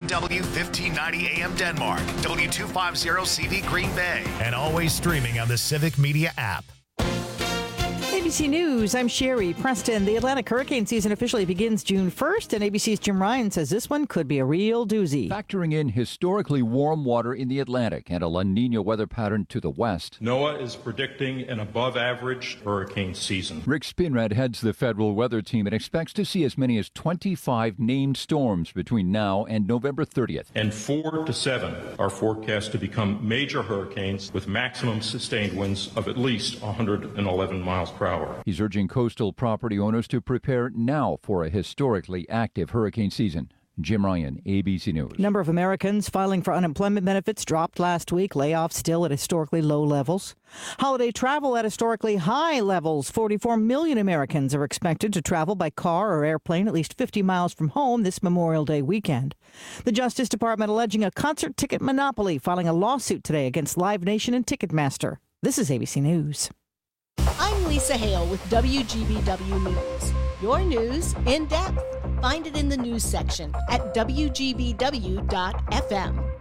KFMW 1590 AM Denmark, W250CV Green Bay, and always streaming on the Civic Media app. ABC News, I'm Sherry Preston. The Atlantic hurricane season officially begins June 1st, and ABC's Jim Ryan says this one could be a real doozy. Factoring in historically warm water in the Atlantic and a La Nina weather pattern to the west. NOAA is predicting an above-average hurricane season. Rick Spinrad heads the Federal Weather Team and expects to see as many as 25 named storms between now and November 30th. And 4 to 7 are forecast to become major hurricanes with maximum sustained winds of at least 111 miles per hour. He's urging coastal property owners to prepare now for a historically active hurricane season. Jim Ryan, ABC News. Number of Americans filing for unemployment benefits dropped last week. Layoffs still at historically low levels. Holiday travel at historically high levels. 44 million Americans are expected to travel by car or airplane at least 50 miles from home this Memorial Day weekend. The Justice Department alleging a concert ticket monopoly, filing a lawsuit today against Live Nation and Ticketmaster. This is ABC News. I'm Lisa Hale with WGBW News. Your news in depth. Find it in the news section at WGBW.FM.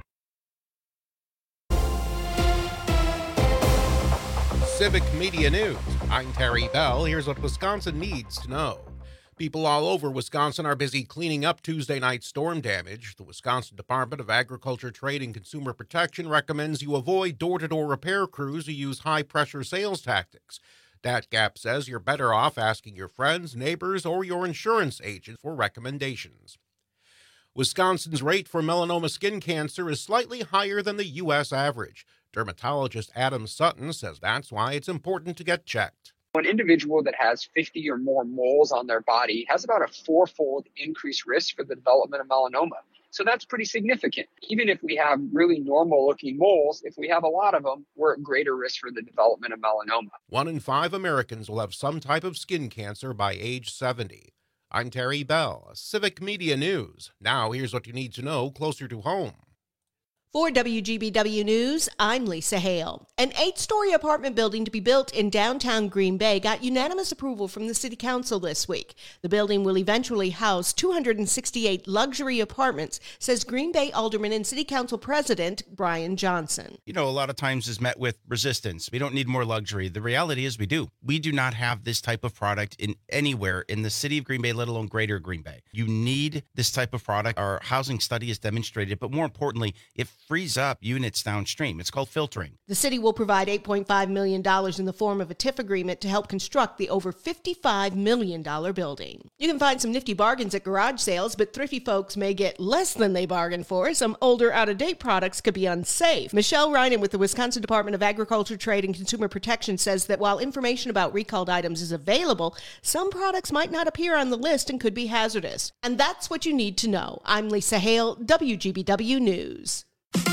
Civic Media News. I'm Terry Bell. Here's what Wisconsin needs to know. People all over Wisconsin are busy cleaning up Tuesday night storm damage. The Wisconsin Department of Agriculture, Trade, and Consumer Protection recommends you avoid door-to-door repair crews who use high-pressure sales tactics. DATGAP says you're better off asking your friends, neighbors, or your insurance agent for recommendations. Wisconsin's rate for melanoma skin cancer is slightly higher than the U.S. average. Dermatologist Adam Sutton says that's why it's important to get checked. An individual that has 50 or more moles on their body has about a 4-fold increased risk for the development of melanoma. So that's pretty significant. Even if we have really normal looking moles, if we have a lot of them, we're at greater risk for the development of melanoma. 1 in 5 Americans will have some type of skin cancer by age 70. I'm Terry Bell, Civic Media News. Now here's what you need to know closer to home. For WGBW News, I'm Lisa Hale. An 8-story apartment building to be built in downtown Green Bay got unanimous approval from the City Council this week. The building will eventually house 268 luxury apartments, says Green Bay Alderman and City Council President Brian Johnson. You know, a lot of times is met with resistance. We don't need more luxury. The reality is we do. We do not have this type of product in anywhere in the city of Green Bay, let alone greater Green Bay. You need this type of product. Our housing study has demonstrated, but more importantly, it frees up units downstream. It's called filtering. The city will provide $8.5 million in the form of a TIF agreement to help construct the over $55 million building. You can find some nifty bargains at garage sales, but thrifty folks may get less than they bargained for. Some older, out-of-date products could be unsafe. Michelle Reinen with the Wisconsin Department of Agriculture, Trade, and Consumer Protection says that while information about recalled items is available, some products might not appear on the list and could be hazardous. And that's what you need to know. I'm Lisa Hale, WGBW News.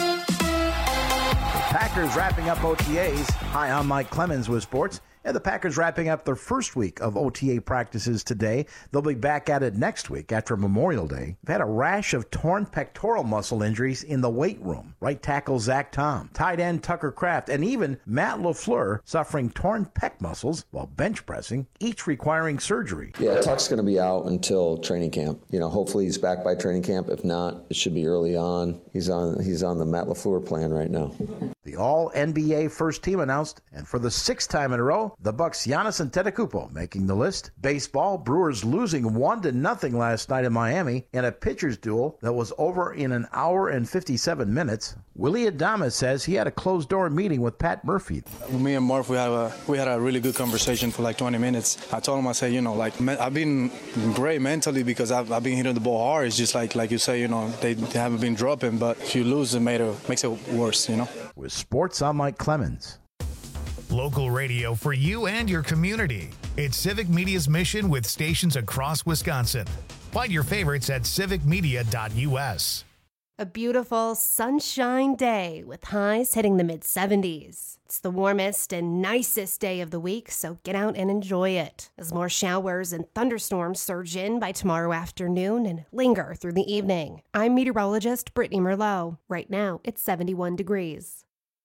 Packers wrapping up OTAs. Hi, I'm Mike Clemens with sports. And the Packers wrapping up their first week of OTA practices today. They'll be back at it next week after Memorial Day. They've had a rash of torn pectoral muscle injuries in the weight room. Right tackle Zach Tom, tight end Tucker Kraft, and even Matt LaFleur suffering torn pec muscles while bench pressing, each requiring surgery. Yeah, Tuck's going to be out until training camp. You know, hopefully he's back by training camp. If not, it should be early on. He's on the Matt LaFleur plan right now. The All-NBA first team announced, and for the 6th time in a row, the Bucks' Giannis Antetokounmpo making the list. Baseball, Brewers losing 1-0 last night in Miami in a pitcher's duel that was over in an hour and 57 minutes. Willie Adames says he had a closed-door meeting with Pat Murphy. Me and Murph, we had a really good conversation for like 20 minutes. I told him, I said, you know, like I've been great mentally because I've been hitting the ball hard. It's just like you say, you know, they haven't been dropping, but if you lose, it makes it worse, you know. With sports, I'm Mike Clemens. Local radio for you and your community. It's Civic Media's mission with stations across Wisconsin. Find your favorites at civicmedia.us. A beautiful sunshine day with highs hitting the mid-70s. It's the warmest and nicest day of the week, so get out and enjoy it as more showers and thunderstorms surge in by tomorrow afternoon and linger through the evening. I'm meteorologist Brittany Merlot. Right now, it's 71 degrees.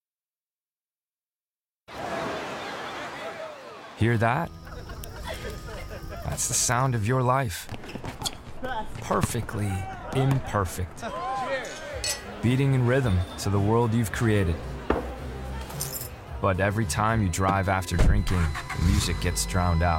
Hear that? That's the sound of your life. Perfectly imperfect. Beating in rhythm to the world you've created. But every time you drive after drinking, the music gets drowned out.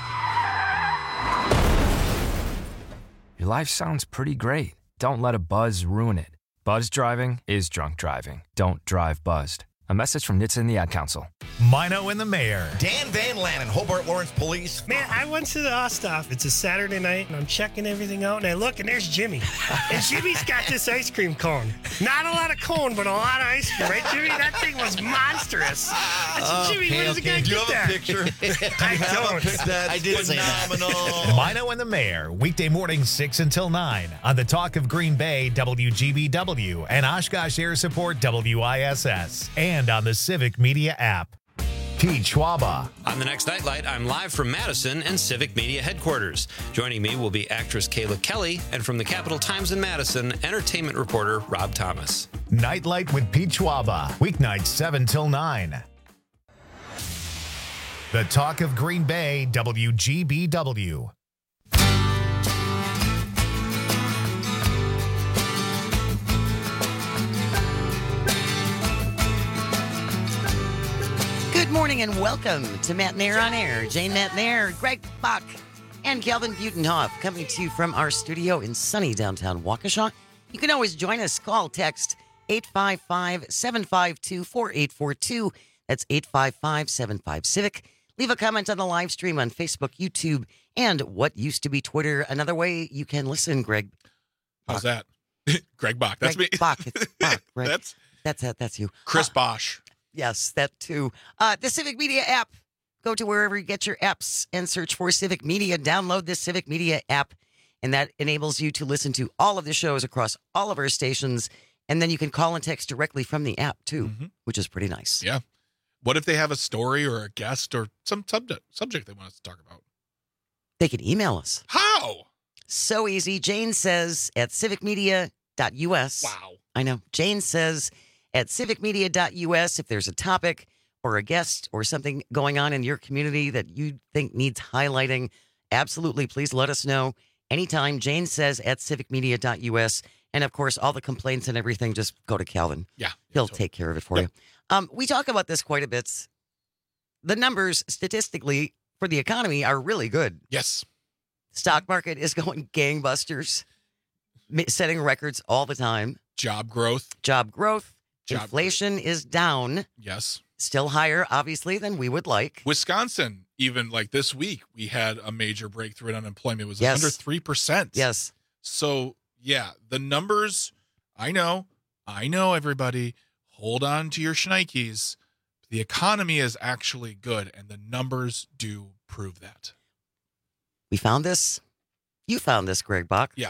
Your life sounds pretty great. Don't let a buzz ruin it. Buzz driving is drunk driving. Don't drive buzzed. A message from NHTSA and the Ad Council. Mino and the Mayor. Dan Van Lannen, Hobart Lawrence Police. Man, I went to the Osthoff. It's a Saturday night, and I'm checking everything out, and I look, and there's Jimmy. And Jimmy's got this ice cream cone. Not a lot of cone, but a lot of ice cream, right, Jimmy? That thing was monstrous. I said, Jimmy, where does the guy Do you get have that? a picture? I don't. I did phenomenal. Mino and the Mayor, weekday mornings 6 until 9 on the Talk of Green Bay, WGBW, and Oshkosh Air Support, WISS, and on the Civic Media app. Pete Schwaba. On the next Nightlight, I'm live from Madison and Civic Media headquarters. Joining me will be actress Kayla Kelly, and from the Capital Times in Madison, entertainment reporter Rob Thomas. Nightlight with Pete Schwaba, weeknights 7 till 9. The Talk of Green Bay, WGBW. Good morning and welcome to Matt Nair on Air. Jane Matt Nair, Greg Bach, and Calvin Butenhoff coming to you from our studio in sunny downtown Waukesha. You can always join us. Call, text 855-752-4842. That's 855-75-CIVIC. Leave a comment on the live stream on Facebook, YouTube, and what used to be Twitter. Another way you can listen, Greg. How's that? Greg Bach. That's Greg me. Bach. It's Bach, right? That's you. Chris Bosch. Yes, that too. The Civic Media app. Go to wherever you get your apps and search for Civic Media. Download the Civic Media app, and that enables you to listen to all of the shows across all of our stations. And then you can call and text directly from the app, too, which is pretty nice. Yeah. What if they have a story or a guest or some subject they want us to talk about? They can email us. How? So easy. Jane says at civicmedia.us. Wow. I know. Jane says at civicmedia.us if there's a topic or a guest or something going on in your community that you think needs highlighting, absolutely, please let us know anytime. Jane says at civicmedia.us. And, of course, all the complaints and everything, just go to Calvin. Yeah. He'll take care of it for you. We talk about this quite a bit. The numbers, statistically, for the economy are really good. Yes. Stock market is going gangbusters, setting records all the time. Job growth. Inflation is down. Yes. Still higher, obviously, than we would like. Wisconsin, even like this week, we had a major breakthrough in unemployment. It was Yes. under 3%. Yes. So, yeah, the numbers, I know, everybody. Hold on to your shnikes. The economy is actually good, and the numbers do prove that. We found this. You found this, Greg Bach. Yeah.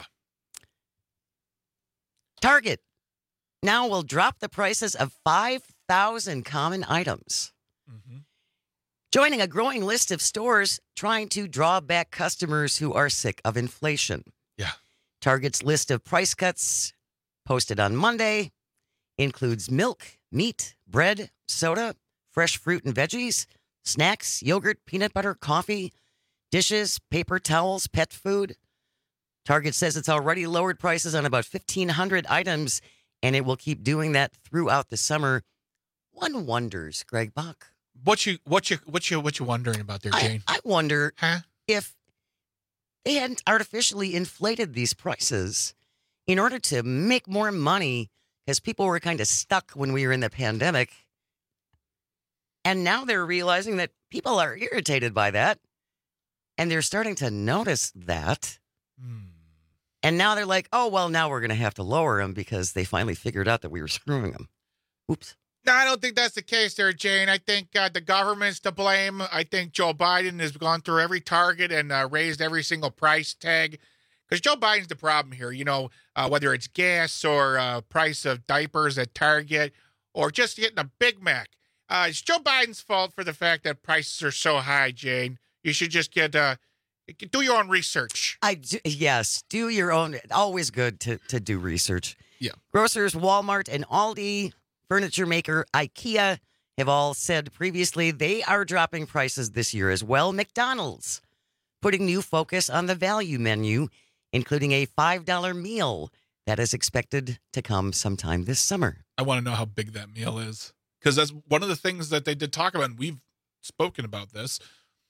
Target now will drop the prices of 5,000 common items. Joining a growing list of stores trying to draw back customers who are sick of inflation. Yeah. Target's list of price cuts posted on Monday includes milk, meat, bread, soda, fresh fruit and veggies, snacks, yogurt, peanut butter, coffee, dishes, paper towels, pet food. Target says it's already lowered prices on about 1,500 items, and it will keep doing that throughout the summer. One wonders, Greg Bach. What you wondering about there, Jane? I wonder if they hadn't artificially inflated these prices in order to make more money, because people were kind of stuck when we were in the pandemic. And now they're realizing that people are irritated by that. And they're starting to notice that. And now they're like, oh, well, now we're going to have to lower them because they finally figured out that we were screwing them. Oops. No, I don't think that's the case there, Jane. I think the government's to blame. I think Joe Biden has gone through every Target and raised every single price tag. Because Joe Biden's the problem here, whether it's gas or price of diapers at Target or just getting a Big Mac. It's Joe Biden's fault for the fact that prices are so high, Jane. You should just do your own research. Yes, do your own. Always good to do research. Yeah. Grocers, Walmart, and Aldi, furniture maker IKEA have all said previously they are dropping prices this year as well. McDonald's putting new focus on the value menu including a $5 meal that is expected to come sometime this summer. I want to know how big that meal is, because that's one of the things that they did talk about, and we've spoken about this,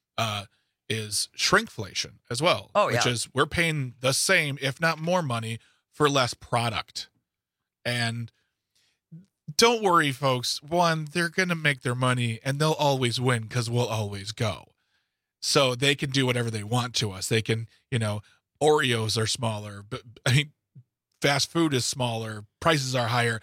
is shrinkflation as well. Oh, yeah. Which is we're paying the same, if not more money, for less product. And don't worry, folks. One, they're going to make their money, and they'll always win because we'll always go. So they can do whatever they want to us. They can, Oreos are smaller, but fast food is smaller, prices are higher.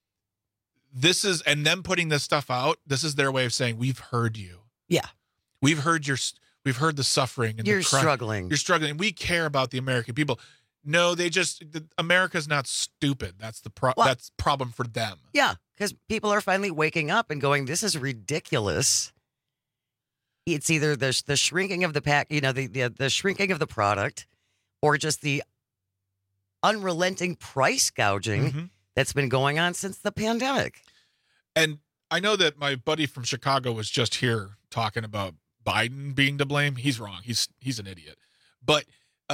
And them putting this stuff out, this is their way of saying, we've heard you. Yeah. We've heard the suffering and you're the crime. struggling. You're struggling. We care about the American people. No, America's not stupid. That's that's problem for them. Yeah, because people are finally waking up and going, this is ridiculous. It's either the shrinking of the pack, the shrinking of the product, or just the unrelenting price gouging that's been going on since the pandemic. And I know that my buddy from Chicago was just here talking about Biden being to blame. He's wrong. He's an idiot. But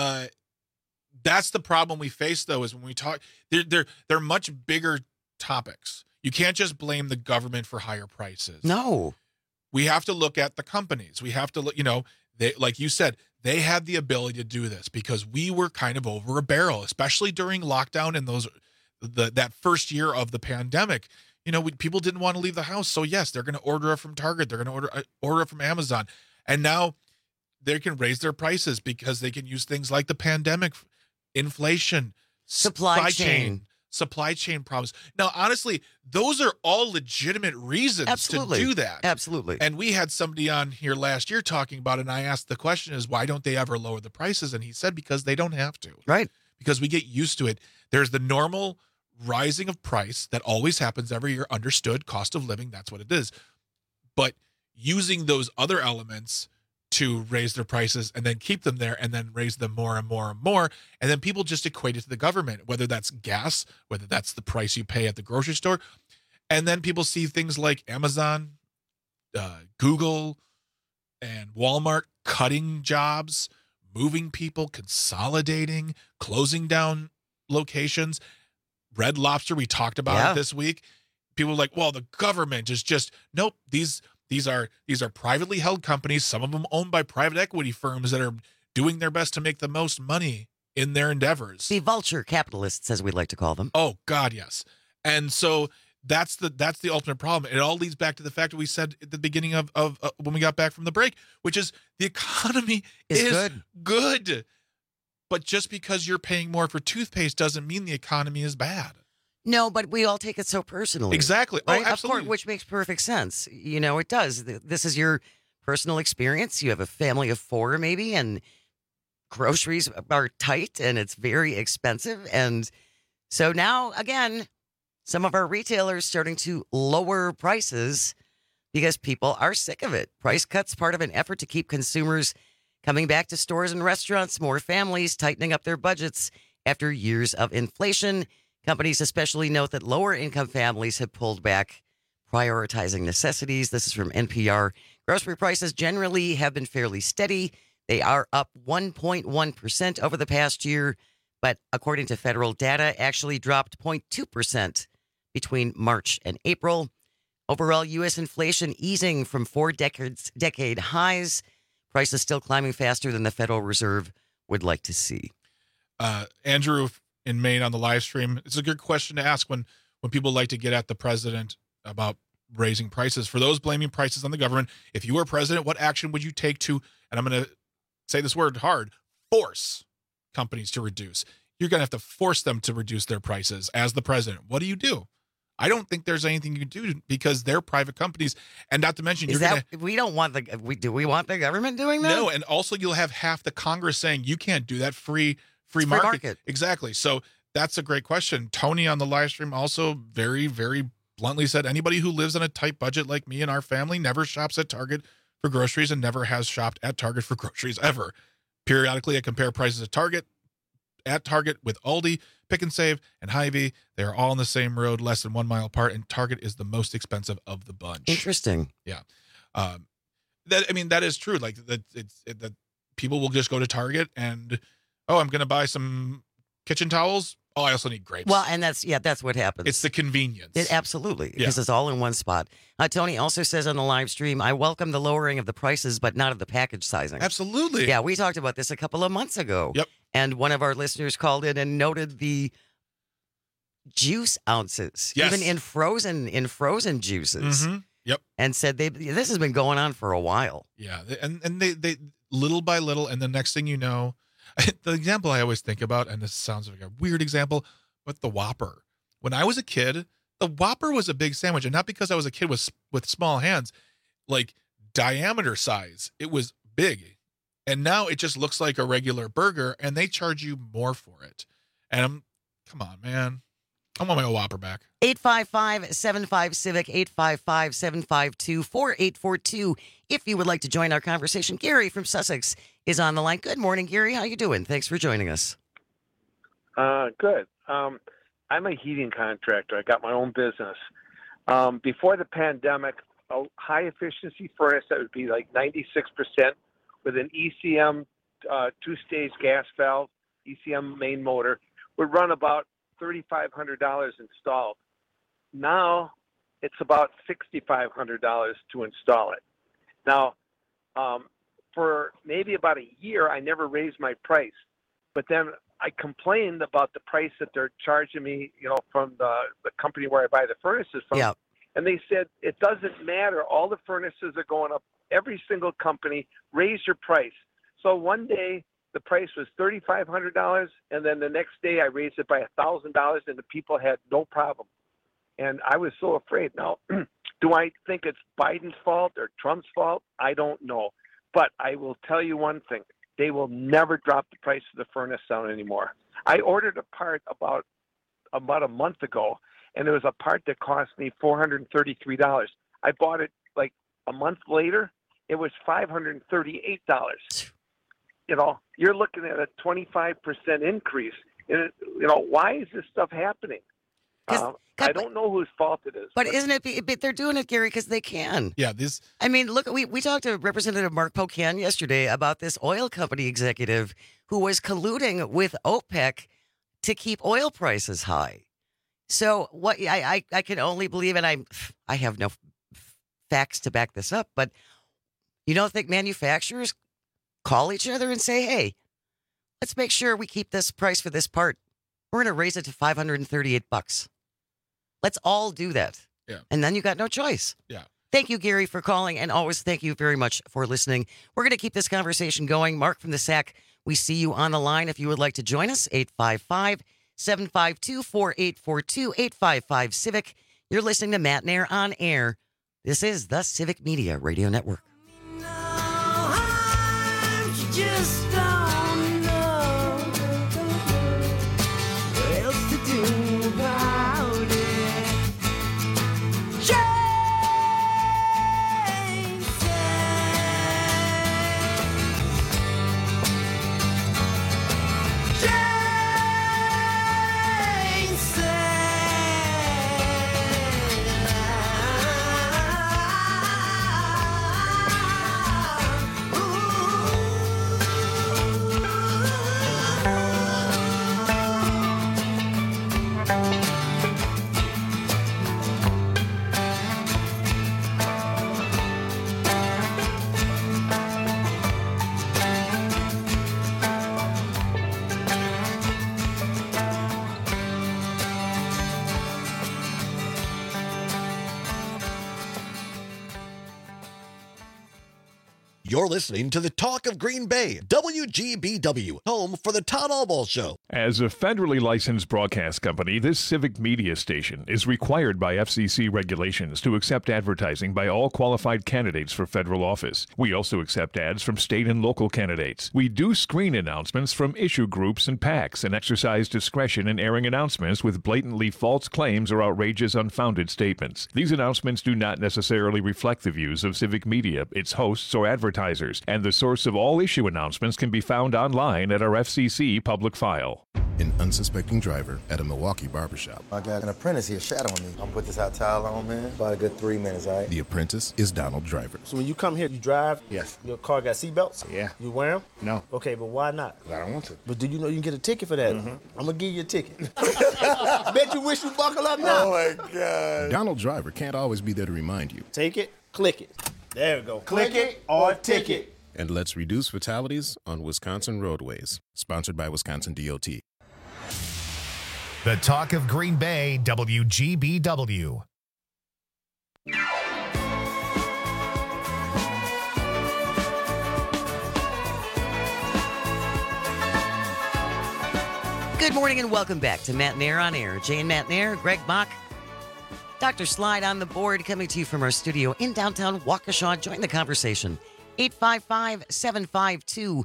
that's the problem we face, though, is when we talk, they're much bigger topics. You can't just blame the government for higher prices. No. We have to look at the companies. We have to look, they, like you said, they had the ability to do this because we were kind of over a barrel, especially during lockdown and that first year of the pandemic. People didn't want to leave the house. So yes, they're going to order it from Target. They're going to order it from Amazon. And now they can raise their prices because they can use things like the pandemic, inflation, supply chain problems. Now, honestly, those are all legitimate reasons to do that. Absolutely. And we had somebody on here last year talking about it, and I asked the question is, why don't they ever lower the prices? And he said, because they don't have to. Right. Because we get used to it. There's the normal rising of price that always happens every year, understood, cost of living, that's what it is. But using those other elements to raise their prices and then keep them there and then raise them more and more and more. And then people just equate it to the government, whether that's gas, whether that's the price you pay at the grocery store. And then people see things like Amazon, Google, and Walmart cutting jobs, moving people, consolidating, closing down locations. Red Lobster, we talked about it this week. People are like, well, the government is just, nope, these are privately held companies, some of them owned by private equity firms that are doing their best to make the most money in their endeavors. The vulture capitalists, as we like to call them. Oh, God, yes. And so that's the ultimate problem. It all leads back to the fact that we said at the beginning of when we got back from the break, which is the economy is good. But just because you're paying more for toothpaste doesn't mean the economy is bad. No, but we all take it so personally. Exactly. Right? Oh, absolutely. Of course, which makes perfect sense. It does. This is your personal experience. You have a family of 4 maybe, and groceries are tight and it's very expensive. And so now, again, some of our retailers starting to lower prices because people are sick of it. Price cuts part of an effort to keep consumers coming back to stores and restaurants, more families tightening up their budgets after years of inflation. Companies especially note that lower income families have pulled back, prioritizing necessities. This is from NPR. Grocery prices generally have been fairly steady. They are up 1.1% over the past year, but according to federal data, actually dropped 0.2% between March and April. Overall, U.S. inflation easing from 4 decade highs. Prices still climbing faster than the Federal Reserve would like to see. Andrew in Maine on the live stream, it's a good question to ask when people like to get at the president about raising prices. For those blaming prices on the government, if you were president, what action would you take to, and I'm going to say this word hard, force companies to reduce? You're going to have to force them to reduce their prices as the president. What do you do? I don't think there's anything you can do because they're private companies, and not to mention we don't want do we want the government doing that? No, and also you'll have half the Congress saying you can't do that. Free market. Exactly. So that's a great question. Tony on the live stream also very, very bluntly said, anybody who lives on a tight budget like me and our family never shops at Target for groceries and never has shopped at Target for groceries ever. Periodically, I compare prices at Target with Aldi, Pick and Save, and Hy-Vee. They're all on the same road, less than 1 mile apart, and Target is the most expensive of the bunch. Interesting. Yeah. That is true. Like that people will just go to Target and Oh, I'm going to buy some kitchen towels. Oh, I also need grapes. Well, and that's what happens. It's the convenience. Absolutely, because it's all in one spot. Tony also says on the live stream, I welcome the lowering of the prices, but not of the package sizing. Absolutely. Yeah, we talked about this a couple of months ago. Yep. And one of our listeners called in and noted the juice ounces, Yes. even in frozen juices. Mm-hmm. Yep. And said this has been going on for a while. Yeah, and they little by little, and the next thing you know, the example I always think about, and this sounds like a weird example, but the Whopper. When I was a kid, the Whopper was a big sandwich, and not because I was a kid with small hands, like diameter size. It was big, and now it just looks like a regular burger, and they charge you more for it. And come on, man, I want my old Whopper back. 855-75-CIVIC, 855-752-4842. If you would like to join our conversation, Gary from Sussex is on the line. Good morning, Gary. How you doing? Thanks for joining us. Good. I'm a heating contractor. I got my own business. Before the pandemic, a high-efficiency furnace that would be like 96% with an ECM two-stage gas valve, ECM main motor, would run about $3,500 installed. Now it's about $6,500 to install it. Now, for maybe about a year, I never raised my price, but then I complained about the price that they're charging me, from the company where I buy the furnaces from. Yeah. And they said, it doesn't matter. All the furnaces are going up. Every single company, raise your price. So one day the price was $3,500, and then the next day I raised it by $1,000, and the people had no problem. And I was so afraid. Now, do I think it's Biden's fault or Trump's fault? I don't know. But I will tell you one thing. They will never drop the price of the furnace down anymore. I ordered a part about a month ago, and it was a part that cost me $433. I bought it like a month later. It was $538. You're looking at a 25% increase. And, why is this stuff happening? I don't know whose fault it is. But isn't it? But they're doing it, Gary, because they can. Yeah. I mean, look, we talked to Representative Mark Pocan yesterday about this oil company executive who was colluding with OPEC to keep oil prices high. So what I can only believe, and I have no facts to back this up, but you don't think manufacturers call each other and say, hey, let's make sure we keep this price for this part. We're going to raise it to $538. Let's all do that. Yeah. And then you got no choice. Yeah. Thank you, Gary, for calling. And always thank you very much for listening. We're going to keep this conversation going. Mark from the SAC, we see you on the line. If you would like to join us, 855-752-4842, 855-CIVIC. You're listening to Matt and Air on Air. This is the Civic Media Radio Network. Just don't know what else to do about it. Jane You're listening to the Talk of Green Bay, WGBW, home for the Todd Albaugh Show. As a federally licensed broadcast company, this civic media station is required by FCC regulations to accept advertising by all qualified candidates for federal office. We also accept ads from state and local candidates. We do screen announcements from issue groups and PACs and exercise discretion in airing announcements with blatantly false claims or outrageous, unfounded statements. These announcements do not necessarily reflect the views of civic media, its hosts, or advertisers advertisers, and the source of all issue announcements can be found online at our FCC public file. An unsuspecting driver at a Milwaukee barbershop. I got an apprentice here shadowing me. I'm gonna put this hot towel on, man. About a good 3 minutes, all right? The apprentice is Donald Driver. So when you come here, you drive? Yes. Your car got seatbelts? Yeah. You wear them? No. Okay, but why not? I don't want to. But do you know you can get a ticket for that? I'm gonna give you a ticket. Bet you wish you buckle up now. Oh my God. Donald Driver can't always be there to remind you. Take it, click it. There we go. Click it or ticket. And let's reduce fatalities on Wisconsin roadways. Sponsored by Wisconsin DOT. The talk of Green Bay, WGBW. Good morning and welcome back to Matt Nair on Air. Jane Matt Nair, Greg Mock, Dr. Slide on the board, coming to you from our studio in downtown Waukesha. Join the conversation. 855-752-4842,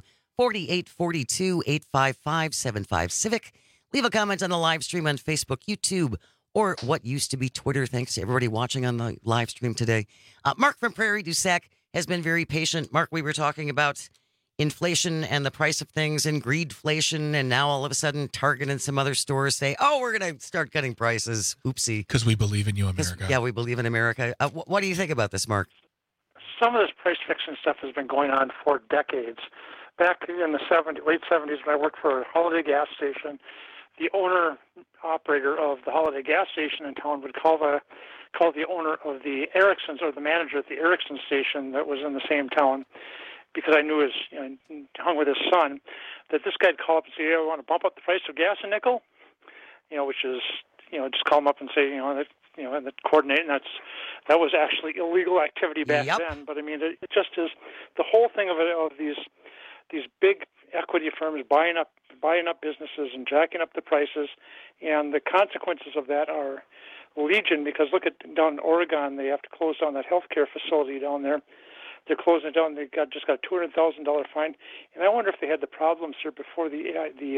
855-75-CIVIC. Leave a comment on the live stream on Facebook, YouTube, or what used to be Twitter. Thanks to everybody watching on the live stream today. Mark from Prairie du Sac has been very patient. Mark, we were talking about inflation and the price of things and greedflation, and now all of a sudden Target and some other stores say, oh, we're going to start cutting prices. Oopsie. Because we believe in you, America. Yeah, we believe in America. What do you think about this, Mark? Some of this price fixing stuff has been going on for decades. Back in the late 70s, when I worked for a Holiday gas station, the owner-operator of the Holiday gas station in town would call the owner of the Erickson's, or the manager at the Erickson station that was in the same town, because I knew hung with his son, that this guy'd call up and say, "Hey, I want to bump up the price of gas a nickel," which is, just call him up and say, and coordinate, and that was actually illegal activity back then. But I mean, it just is the whole thing of these big equity firms buying up businesses and jacking up the prices, and the consequences of that are legion. Because look at down in Oregon, they have to close down that healthcare facility down there. They're closing it down. They just got a $200,000 fine, and I wonder if they had the problems here before the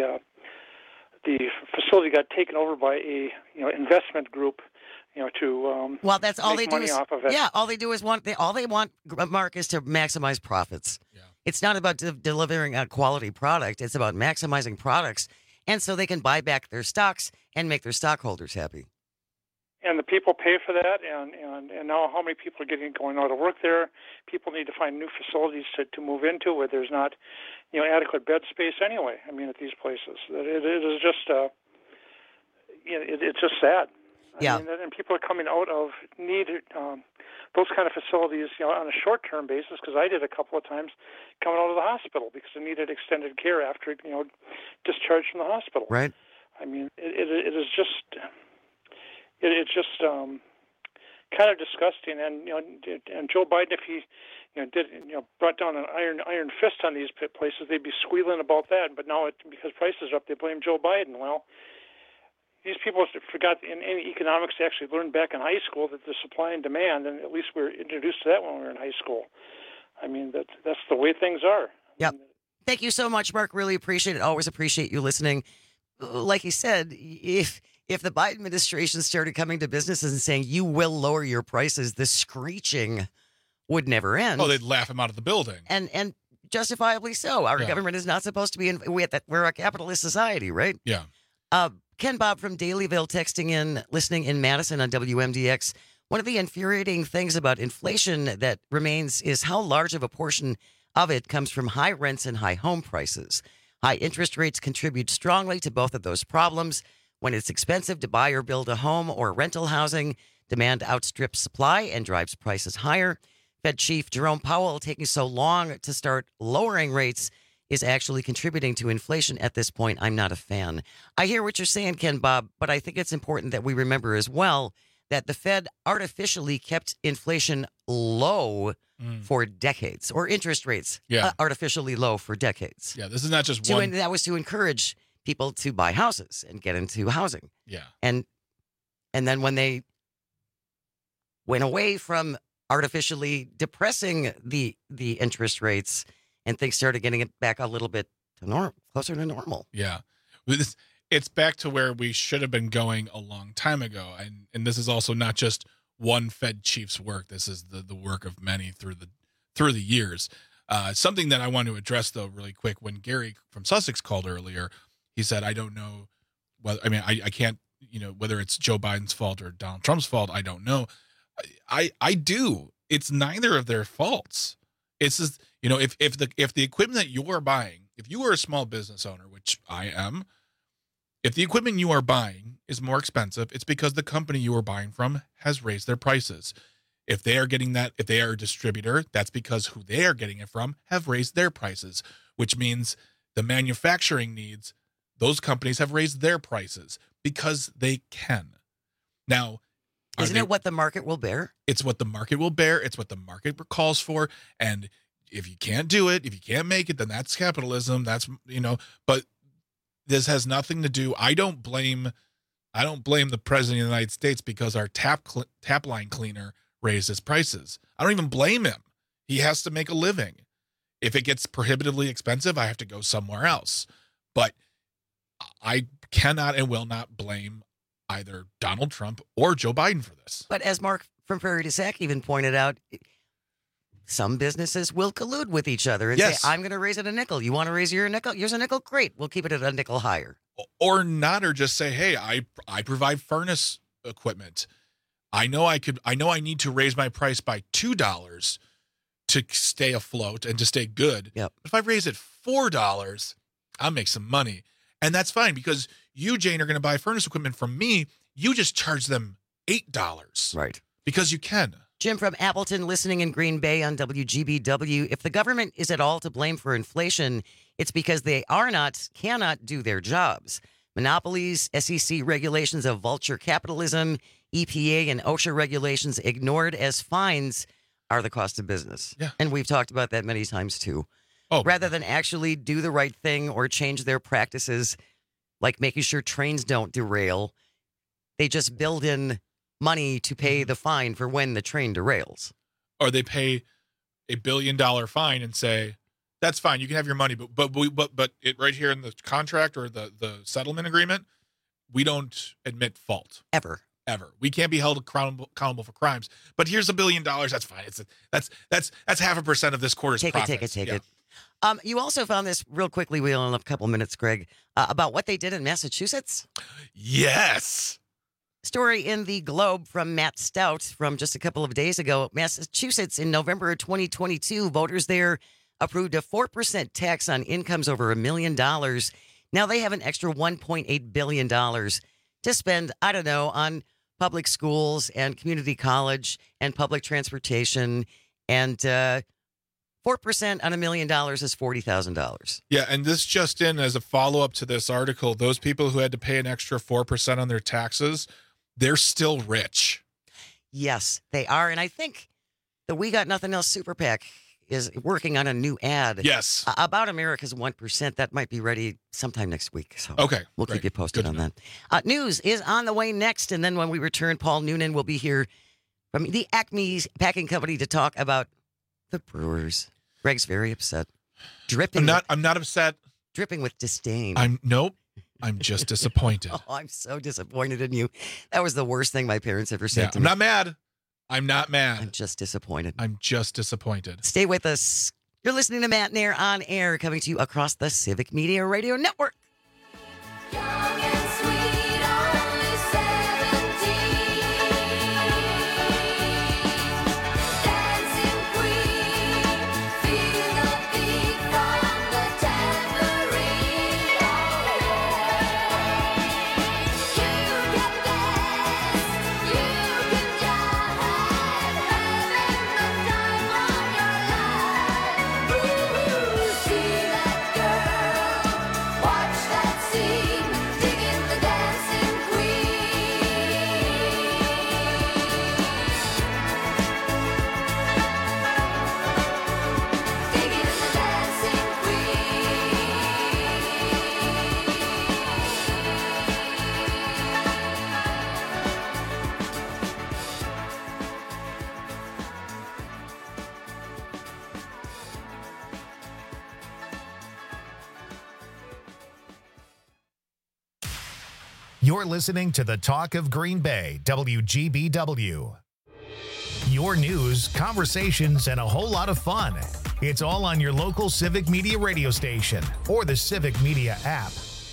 facility got taken over by a investment group. To well, that's all they do is off of it. Yeah, all they do is all they want, Mark, is to maximize profits. Yeah. It's not about delivering a quality product. It's about maximizing products, and so they can buy back their stocks and make their stockholders happy. And the people pay for that, and now how many people are going out of work there? People need to find new facilities to move into where there's not, adequate bed space anyway. I mean, at these places, it is just, it's just sad. Yeah. I mean, and people are coming out of need those kind of facilities, on a short-term basis. Because I did a couple of times coming out of the hospital because they needed extended care after discharged from the hospital. Right. I mean, it is just. It's just kind of disgusting, and Joe Biden, if he brought down an iron fist on these places, they'd be squealing about that. But now, because prices are up, they blame Joe Biden. Well, these people forgot in economics they actually learned back in high school that there's supply and demand, and at least we were introduced to that when we were in high school. I mean, that's the way things are. Yep. Thank you so much, Mark. Really appreciate it. Always appreciate you listening. Like you said, if the Biden administration started coming to businesses and saying, you will lower your prices, the screeching would never end. Oh, they'd laugh him out of the building. And justifiably so. Our government is not supposed to be we're a capitalist society, right? Yeah. Ken Bob from Dalyville listening in Madison on WMDX. One of the infuriating things about inflation that remains is how large of a portion of it comes from high rents and high home prices. High interest rates contribute strongly to both of those problems. When it's expensive to buy or build a home or rental housing, demand outstrips supply and drives prices higher. Fed Chief Jerome Powell taking so long to start lowering rates is actually contributing to inflation at this point. I'm not a fan. I hear what you're saying, Ken Bob, but I think it's important that we remember as well that the Fed artificially kept inflation low for decades, or interest rates artificially low for decades. Yeah, this is not just one. That was to encourage people to buy houses and get into housing. Yeah. And then when they went away from artificially depressing the interest rates and things started getting it back a little bit to closer to normal. Yeah. It's back to where we should have been going a long time ago. And this is also not just one Fed chief's work. This is the work of many through the years. Something that I want to address, though, really quick. When Gary from Sussex called earlier, he said, I don't know whether, I can't, whether it's Joe Biden's fault or Donald Trump's fault. I don't know. I do. It's neither of their faults. It's just, if the equipment that you are buying, if you are a small business owner, which I am, if the equipment you are buying is more expensive, it's because the company you are buying from has raised their prices. If they are getting that, if they are a distributor, that's because who they are getting it from have raised their prices, which means the manufacturing needs, those companies have raised their prices because they can. Now, isn't it what the market will bear? It's what the market will bear. It's what the market calls for. And if you can't do it, if you can't make it, then that's capitalism. That's, but this has nothing to do. I don't blame the president of the United States because our tap line cleaner raised his prices. I don't even blame him. He has to make a living. If it gets prohibitively expensive, I have to go somewhere else. But I cannot and will not blame either Donald Trump or Joe Biden for this. But as Mark from Prairie du Sac even pointed out, some businesses will collude with each other and say, I'm going to raise it a nickel. You want to raise your nickel? Here's a nickel? Great. We'll keep it at a nickel higher. Or not, or just say, hey, I provide furnace equipment. I know I need to raise my price by $2 to stay afloat and to stay good. Yep. If I raise it $4, I'll make some money. And that's fine because you, Jane, are going to buy furnace equipment from me. You just charge them $8. Right. Because you can. Jim from Appleton listening in Green Bay on WGBW. If the government is at all to blame for inflation, it's because they cannot do their jobs. Monopolies, SEC regulations of vulture capitalism, EPA and OSHA regulations ignored as fines are the cost of business. Yeah. And we've talked about that many times too. Oh, rather than actually do the right thing or change their practices, like making sure trains don't derail, they just build in money to pay the fine for when the train derails. Or they pay $1 billion fine and say, that's fine, you can have your money, but it right here in the contract or the settlement agreement, we don't admit fault. Ever. We can't be held accountable for crimes. But here's $1 billion. That's fine. That's 0.5% of this quarter's profits. Take it. You also found this real quickly. We only have a couple minutes, Greg, about what they did in Massachusetts. Yes. Story in the Globe from Matt Stout from just a couple of days ago. Massachusetts in November of 2022, voters there approved a 4% tax on incomes over $1 million. Now they have an extra $1.8 billion to spend, on public schools and community college and public transportation. And 4% on $1 million is $40,000. Yeah, and this just in as a follow-up to this article, those people who had to pay an extra 4% on their taxes, they're still rich. Yes, they are. And I think the We Got Nothing Else Super PAC is working on a new ad. Yes. About America's 1%. That might be ready sometime next week. So okay, we'll keep you posted on that. News is on the way next. And then when we return, Paul Noonan will be here from the Acme Packing Company to talk about the Brewers. Greg's very upset. Dripping. I'm not upset. Dripping with disdain. Nope. I'm just disappointed. Oh, I'm so disappointed in you. That was the worst thing my parents ever said to me. I'm not mad. I'm not mad. I'm just disappointed. Stay with us. You're listening to Matt Nair on air, coming to you across the Civic Media Radio Network. You're listening to the Talk of Green Bay, WGBW. Your news, conversations, and a whole lot of fun. It's all on your local Civic Media radio station or the Civic Media app.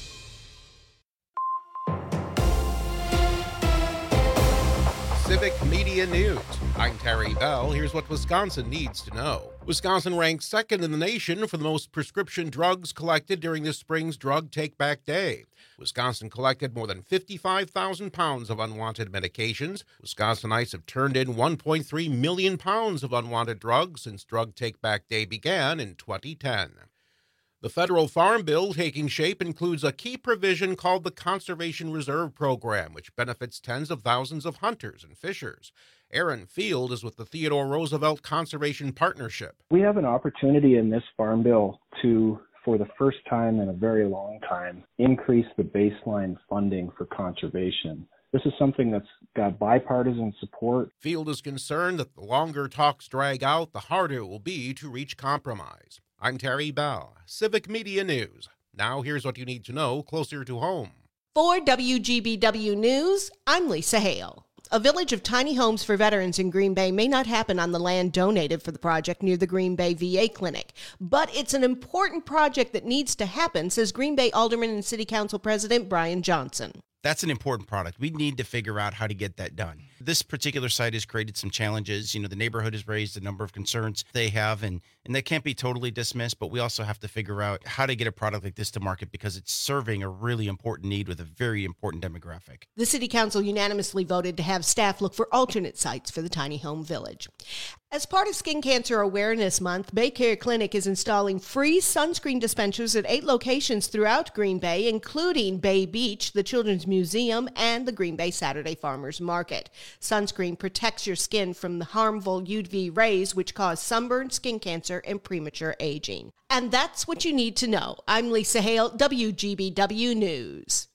Civic Media News. I'm Terry Bell. Here's what Wisconsin needs to know. Wisconsin ranks second in the nation for the most prescription drugs collected during this spring's Drug Take-Back Day. Wisconsin collected more than 55,000 pounds of unwanted medications. Wisconsinites have turned in 1.3 million pounds of unwanted drugs since Drug Take-Back Day began in 2010. The federal farm bill taking shape includes a key provision called the Conservation Reserve Program, which benefits tens of thousands of hunters and fishers. Aaron Field is with the Theodore Roosevelt Conservation Partnership. We have an opportunity in this farm bill to, for the first time in a very long time, increase the baseline funding for conservation. This is something that's got bipartisan support. Field is concerned that the longer talks drag out, the harder it will be to reach compromise. I'm Terry Bell, Civic Media News. Now here's what you need to know closer to home. For WGBW News, I'm Lisa Hale. A village of tiny homes for veterans in Green Bay may not happen on the land donated for the project near the Green Bay VA clinic, but it's an important project that needs to happen, says Green Bay Alderman and City Council President Brian Johnson. That's an important product. We need to figure out how to get that done. This particular site has created some challenges. You know, the neighborhood has raised a number of concerns they have, and they can't be totally dismissed, but we also have to figure out how to get a product like this to market because it's serving a really important need with a very important demographic. The City Council unanimously voted to have staff look for alternate sites for the tiny home village. As part of Skin Cancer Awareness Month, Baycare Clinic is installing free sunscreen dispensers at 8 locations throughout Green Bay, including Bay Beach, the Children's Museum, and the Green Bay Saturday Farmers Market. Sunscreen protects your skin from the harmful UV rays, which cause sunburn, skin cancer, and premature aging. And that's what you need to know. I'm Lisa Hale, WGBW News.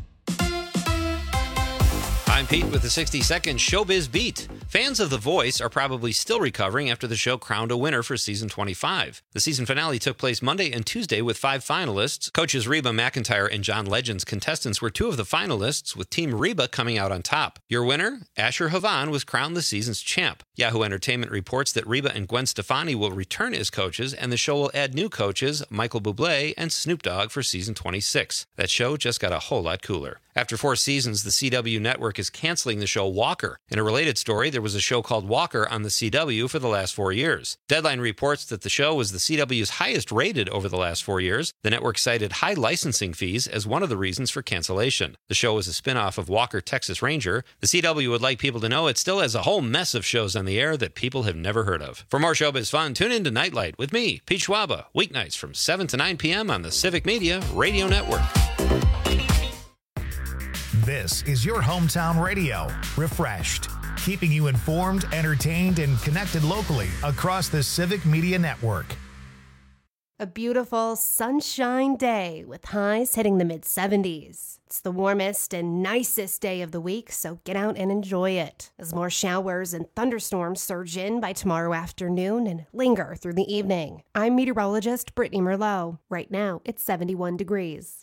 I'm Pete with the 60-second Showbiz Beat. Fans of The Voice are probably still recovering after the show crowned a winner for season 25. The season finale took place Monday and Tuesday with 5 finalists. Coaches Reba McEntire and John Legend's contestants were 2 of the finalists, with Team Reba coming out on top. Your winner, Asher Havan, was crowned the season's champ. Yahoo Entertainment reports that Reba and Gwen Stefani will return as coaches, and the show will add new coaches, Michael Bublé and Snoop Dogg, for season 26. That show just got a whole lot cooler. After 4 seasons, the CW network is canceling the show Walker. In a related story, there was a show called Walker on the CW for the last 4 years. Deadline reports that the show was the CW's highest rated over the last 4 years. The network cited high licensing fees as one of the reasons for cancellation. The show is a spin-off of Walker, Texas Ranger. The CW would like people to know it still has a whole mess of shows on the air that people have never heard of. For more showbiz fun, tune in to Nightlight with me, Pete Schwaba, weeknights from 7 to 9 p.m. on the Civic Media Radio Network. This is your hometown radio, refreshed, keeping you informed, entertained, and connected locally across the Civic Media Network. A beautiful sunshine day with highs hitting the mid-70s. It's the warmest and nicest day of the week, so get out and enjoy it. As more showers and thunderstorms surge in by tomorrow afternoon and linger through the evening. I'm meteorologist Brittany Merlot. Right now, it's 71 degrees.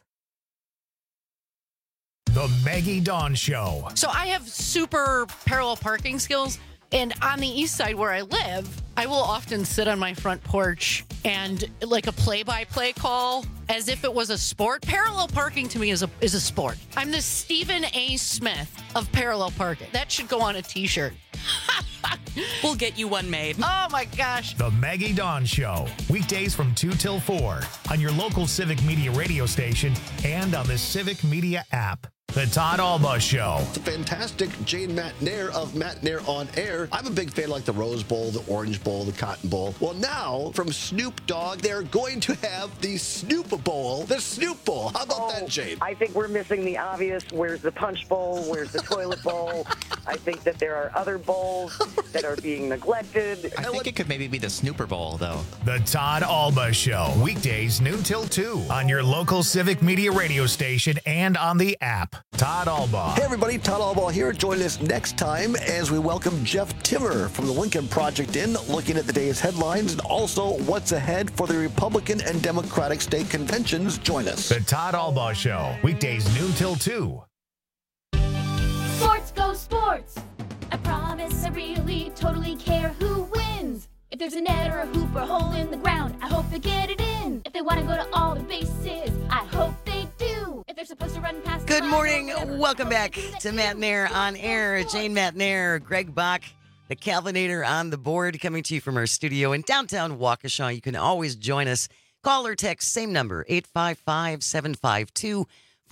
The Maggie Dawn Show. So I have super parallel parking skills, and on the east side where I live, I will often sit on my front porch and like a play-by-play call as if it was a sport. Parallel parking to me is a sport. I'm the Stephen A. Smith of parallel parking. That should go on a t-shirt. We'll get you one made. Oh my gosh. The Maggie Dawn Show. Weekdays from 2 till 4 on your local Civic Media radio station and on the Civic Media app. The Todd Alba Show. The fantastic Jane McNair of McNair on Air. I'm a big fan of like the Rose Bowl, the Orange Bowl, the Cotton Bowl. Well, now from Snoop Dogg, they're going to have the Snoop Bowl. The Snoop Bowl. How about that, Jane? I think we're missing the obvious. Where's the Punch Bowl? Where's the Toilet Bowl? I think that there are other bowls that are being neglected. I think it could maybe be the Snooper Bowl, though. The Todd Alba Show. Weekdays noon till 2 on your local Civic Media radio station and on the app. Todd Alba. Hey everybody, Todd Alba here. Join us next time as we welcome Jeff Timmer from the Lincoln Project in, looking at the day's headlines and also what's ahead for the Republican and Democratic state conventions. Join us. The Todd Alba Show. Weekdays noon till 2. Sports go sports. I promise I really totally care who wins. If there's a net or a hoop or a hole in the ground, I hope they get it in. If they want to go to all the bases, I hope they do. If they're supposed to run past Good morning. Welcome back to Matt Nair on Air. Jane Matt Nair, Greg Bach, the Calvinator on the board, coming to you from our studio in downtown Waukesha. You can always join us. Call or text, same number, 855-752-4842,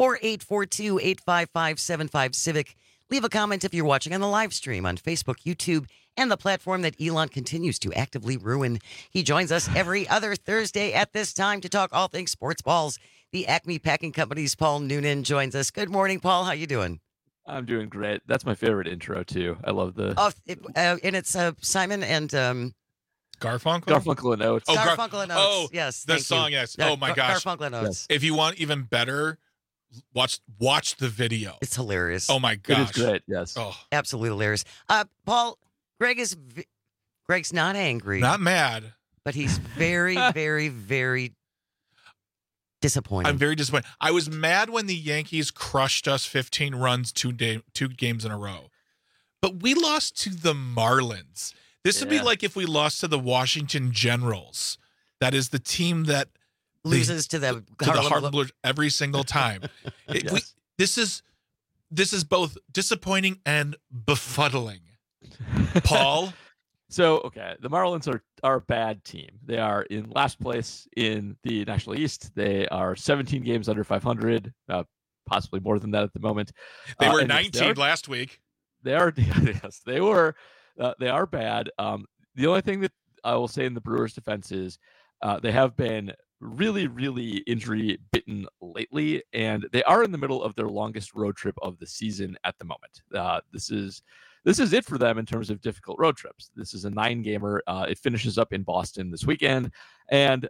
855-75-Civic. Leave a comment if you're watching on the live stream on Facebook, YouTube, and the platform that Elon continues to actively ruin. He joins us every other Thursday at this time to talk all things sports balls. The Acme Packing Company's Paul Noonan joins us. Good morning, Paul. How you doing? I'm doing great. That's my favorite intro, too. I love the... And it's Simon and... Garfunkel? Garfunkel and Oates. Garfunkel and Oates. Oh, yes. The song, yes. Oh, my gosh. Garfunkel and Oates. Yes. If you want even better, watch the video. It's hilarious. Oh, my gosh. It is great, yes. Oh. Absolutely hilarious. Paul, Greg's not angry. Not mad. But he's very, very, very disappointed. I'm very disappointed. I was mad when the Yankees crushed us 15 runs two games in a row. But we lost to the Marlins. This would be like if we lost to the Washington Generals. That is the team that loses to the Harlem Blues every single time. This is both disappointing and befuddling. Paul? So, okay, the Marlins are a bad team. They are in last place in the National East. They are 17 games under 500, possibly more than that at the moment. They were 19 last week. They are, yes, they were. They are bad. The only thing that I will say in the Brewers' defense is they have been really, really injury bitten lately, and they are in the middle of their longest road trip of the season at the moment. This is it for them in terms of difficult road trips. This is a 9-gamer. It finishes up in Boston this weekend, and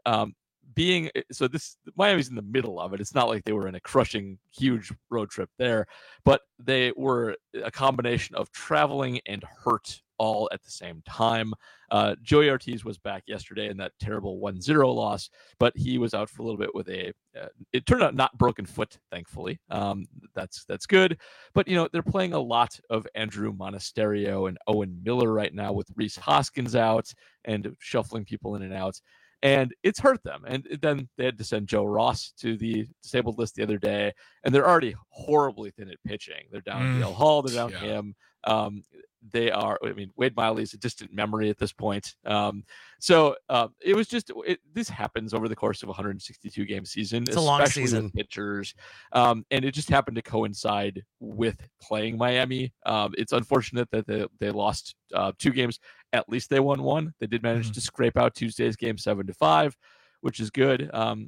Miami's in the middle of it. It's not like they were in a crushing, huge road trip there, but they were a combination of traveling and hurt all at the same time. Joey Ortiz was back yesterday in that terrible 1-0 loss, but he was out for a little bit with it turned out not broken foot, thankfully. That's good. But, they're playing a lot of Andrew Monasterio and Owen Miller right now with Rhys Hoskins out and shuffling people in and out. And it's hurt them. And then they had to send Joe Ross to the disabled list the other day, and they're already horribly thin at pitching. They're down Dale Hall, they're down him. Wade Miley is a distant memory at this point. It was just, this happens over the course of a 162 game season. It's a long season. With pitchers. And it just happened to coincide with playing Miami. It's unfortunate that they lost 2 games. At least they won 1. They did manage to scrape out Tuesday's game 7-5, which is good. One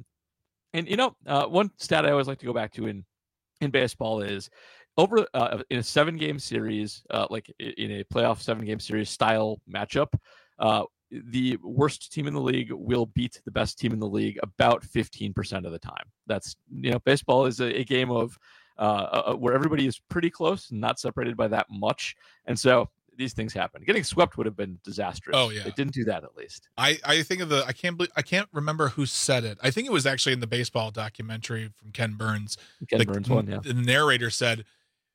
stat I always like to go back to in baseball is over in a 7-game series, like in a playoff 7-game series style matchup, the worst team in the league will beat the best team in the league about 15% of the time. That's, baseball is a game of where everybody is pretty close, not separated by that much. And so these things happen. Getting swept would have been disastrous. Oh yeah, they didn't do that at least. I think of I can't remember who said it. I think it was actually in the baseball documentary from Ken Burns. Burns one, yeah. The narrator said,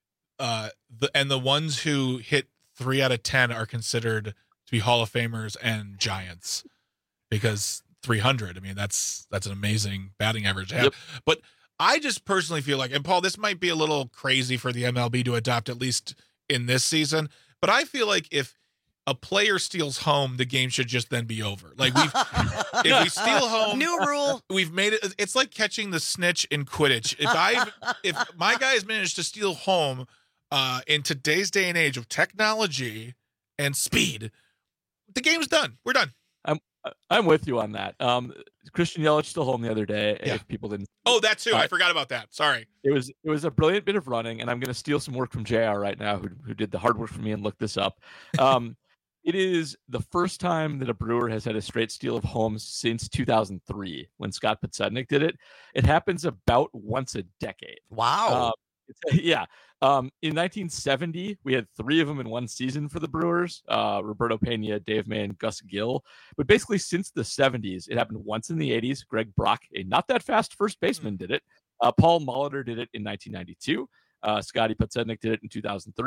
the ones who hit 3 out of 10 are considered to be Hall of Famers and Giants because 300. I mean, that's an amazing batting average to have. Yep. But I just personally feel like, and Paul, this might be a little crazy for the MLB to adopt at least in this season. But I feel like if a player steals home, the game should just then be over. Like if we steal home, new rule. We've made it. It's like catching the snitch in Quidditch. If my guys managed to steal home in today's day and age of technology and speed, the game's done. We're done. I'm with you on that. Christian Yelich still home the other day. Yeah. If people didn't. Oh, that too. I forgot about that. Sorry. It was a brilliant bit of running, and I'm going to steal some work from JR right now, who did the hard work for me and looked this up. It is the first time that a Brewer has had a straight steal of homes since 2003 when Scott Podsednik did it. It happens about once a decade. Wow. Yeah. In 1970, we had 3 of them in one season for the Brewers, Roberto Pena, Dave May, and Gus Gill. But basically since the 70s, it happened once in the 80s. Greg Brock, a not that fast first baseman, did it. Paul Molitor did it in 1992. Scotty Podsednik did it in 2003.